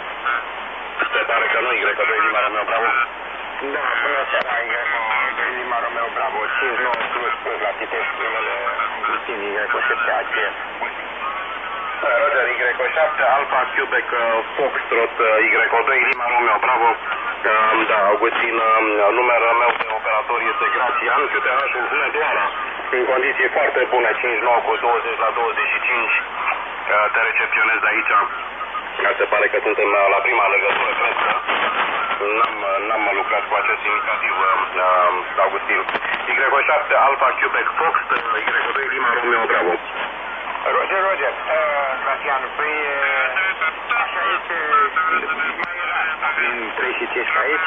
S9: Se pare că nu, Y doi Lima Romeo Bravo.
S2: Da, bună seara, Y doi Lima Romeo Bravo, cinci nouă plus plus la Pitești, numele Agustin, Y șapte A C.
S9: Roger, Y șapte, Alfa, Quebec, Foxtrot, Y doi, Lima, Romeo, Bravo. Da, Augustin, numărul meu de operator este Grațian, Q T H-ul Hunedoara, în condiții foarte bune, cinci nouă cu douăzeci la douăzeci și cinci. Te recepționez de aici. Se pare că suntem la prima legătură, cred că. N-am lucrat cu acest inițiativ, Augustin. Y șapte, Alfa, Quebec, Fox, Y doi, Lima, Romeo, Bravo.
S2: Roger, Roger, Grațian, păi așa este, mai era asta prin trei și cinci aici.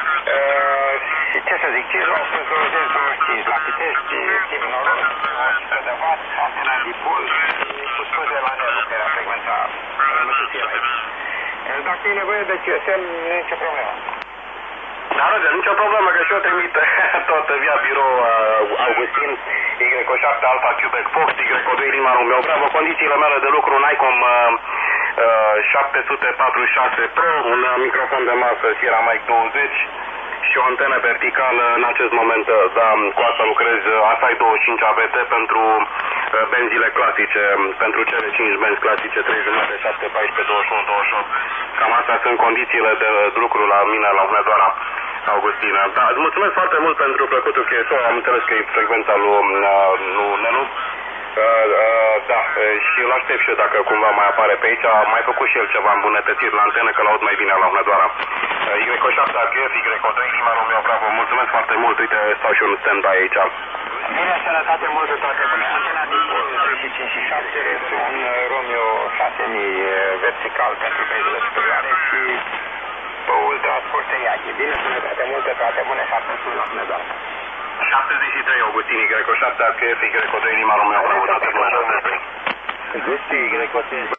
S2: Și ce să zic, cinci nouă plus douăzeci, douăzeci și cinci la Pitești, timp noroc, o sută de watt, șase la dipol și cu scuze la Nelu, că era frecvența, nu știu ce era aici. Dacă e nevoie de Q S M, nu e nicio problemă.
S9: Da, Roger, nicio problemă, că și eu trimit tot via birou uh, Augustin, Y șapte, Alfa, Quebec, Fox, Y doi, Lima, Romeo, Bravo, condițiile mele de lucru, un ICOM uh, uh, șapte sute patruzeci și șase Pro, un uh, microfon de masă Sierra Mic douăzeci și o antenă verticală, în acest moment, da, cu asta lucrez, ASAI douăzeci și cinci A V T pentru uh, benzile clasice, pentru cele cinci benzi clasice, trei jumate, șapte, paisprezece, douăzeci și unu, douăzeci și opt. Cam astea sunt condițiile de lucru la mine, la Hunedoara, Augustina. Da, îți mulțumesc foarte mult pentru plăcutul Q S O, am înțeles că e frecvența lui uh, Nelu. Uh, uh, da, și îl aștept și eu dacă cumva mai apare pe aici. A mai făcut și el ceva îmbunătățiri la antenă, că l-aud mai bine la Hunedoara. Uh, Y șapte, A G F, Y doi, Lima, Romeo, Bravo, mulțumesc foarte mult. Uite, stau și un stand-by aici.
S2: Bine, sănătate, multe toate bune. Antena din trei și cinci și șapte, un Romeo șase mii vertical pentru benzile superioare și băul transporte Iachi. Bine, sănătate, multe toate bune, șapte sute la Hunedoara.
S9: șaptezeci și trei, Augustin, Y șapte, A G F, Y doi, Lima, Romeo, Bravo, toate bune, șaptezeci și trei.
S2: Y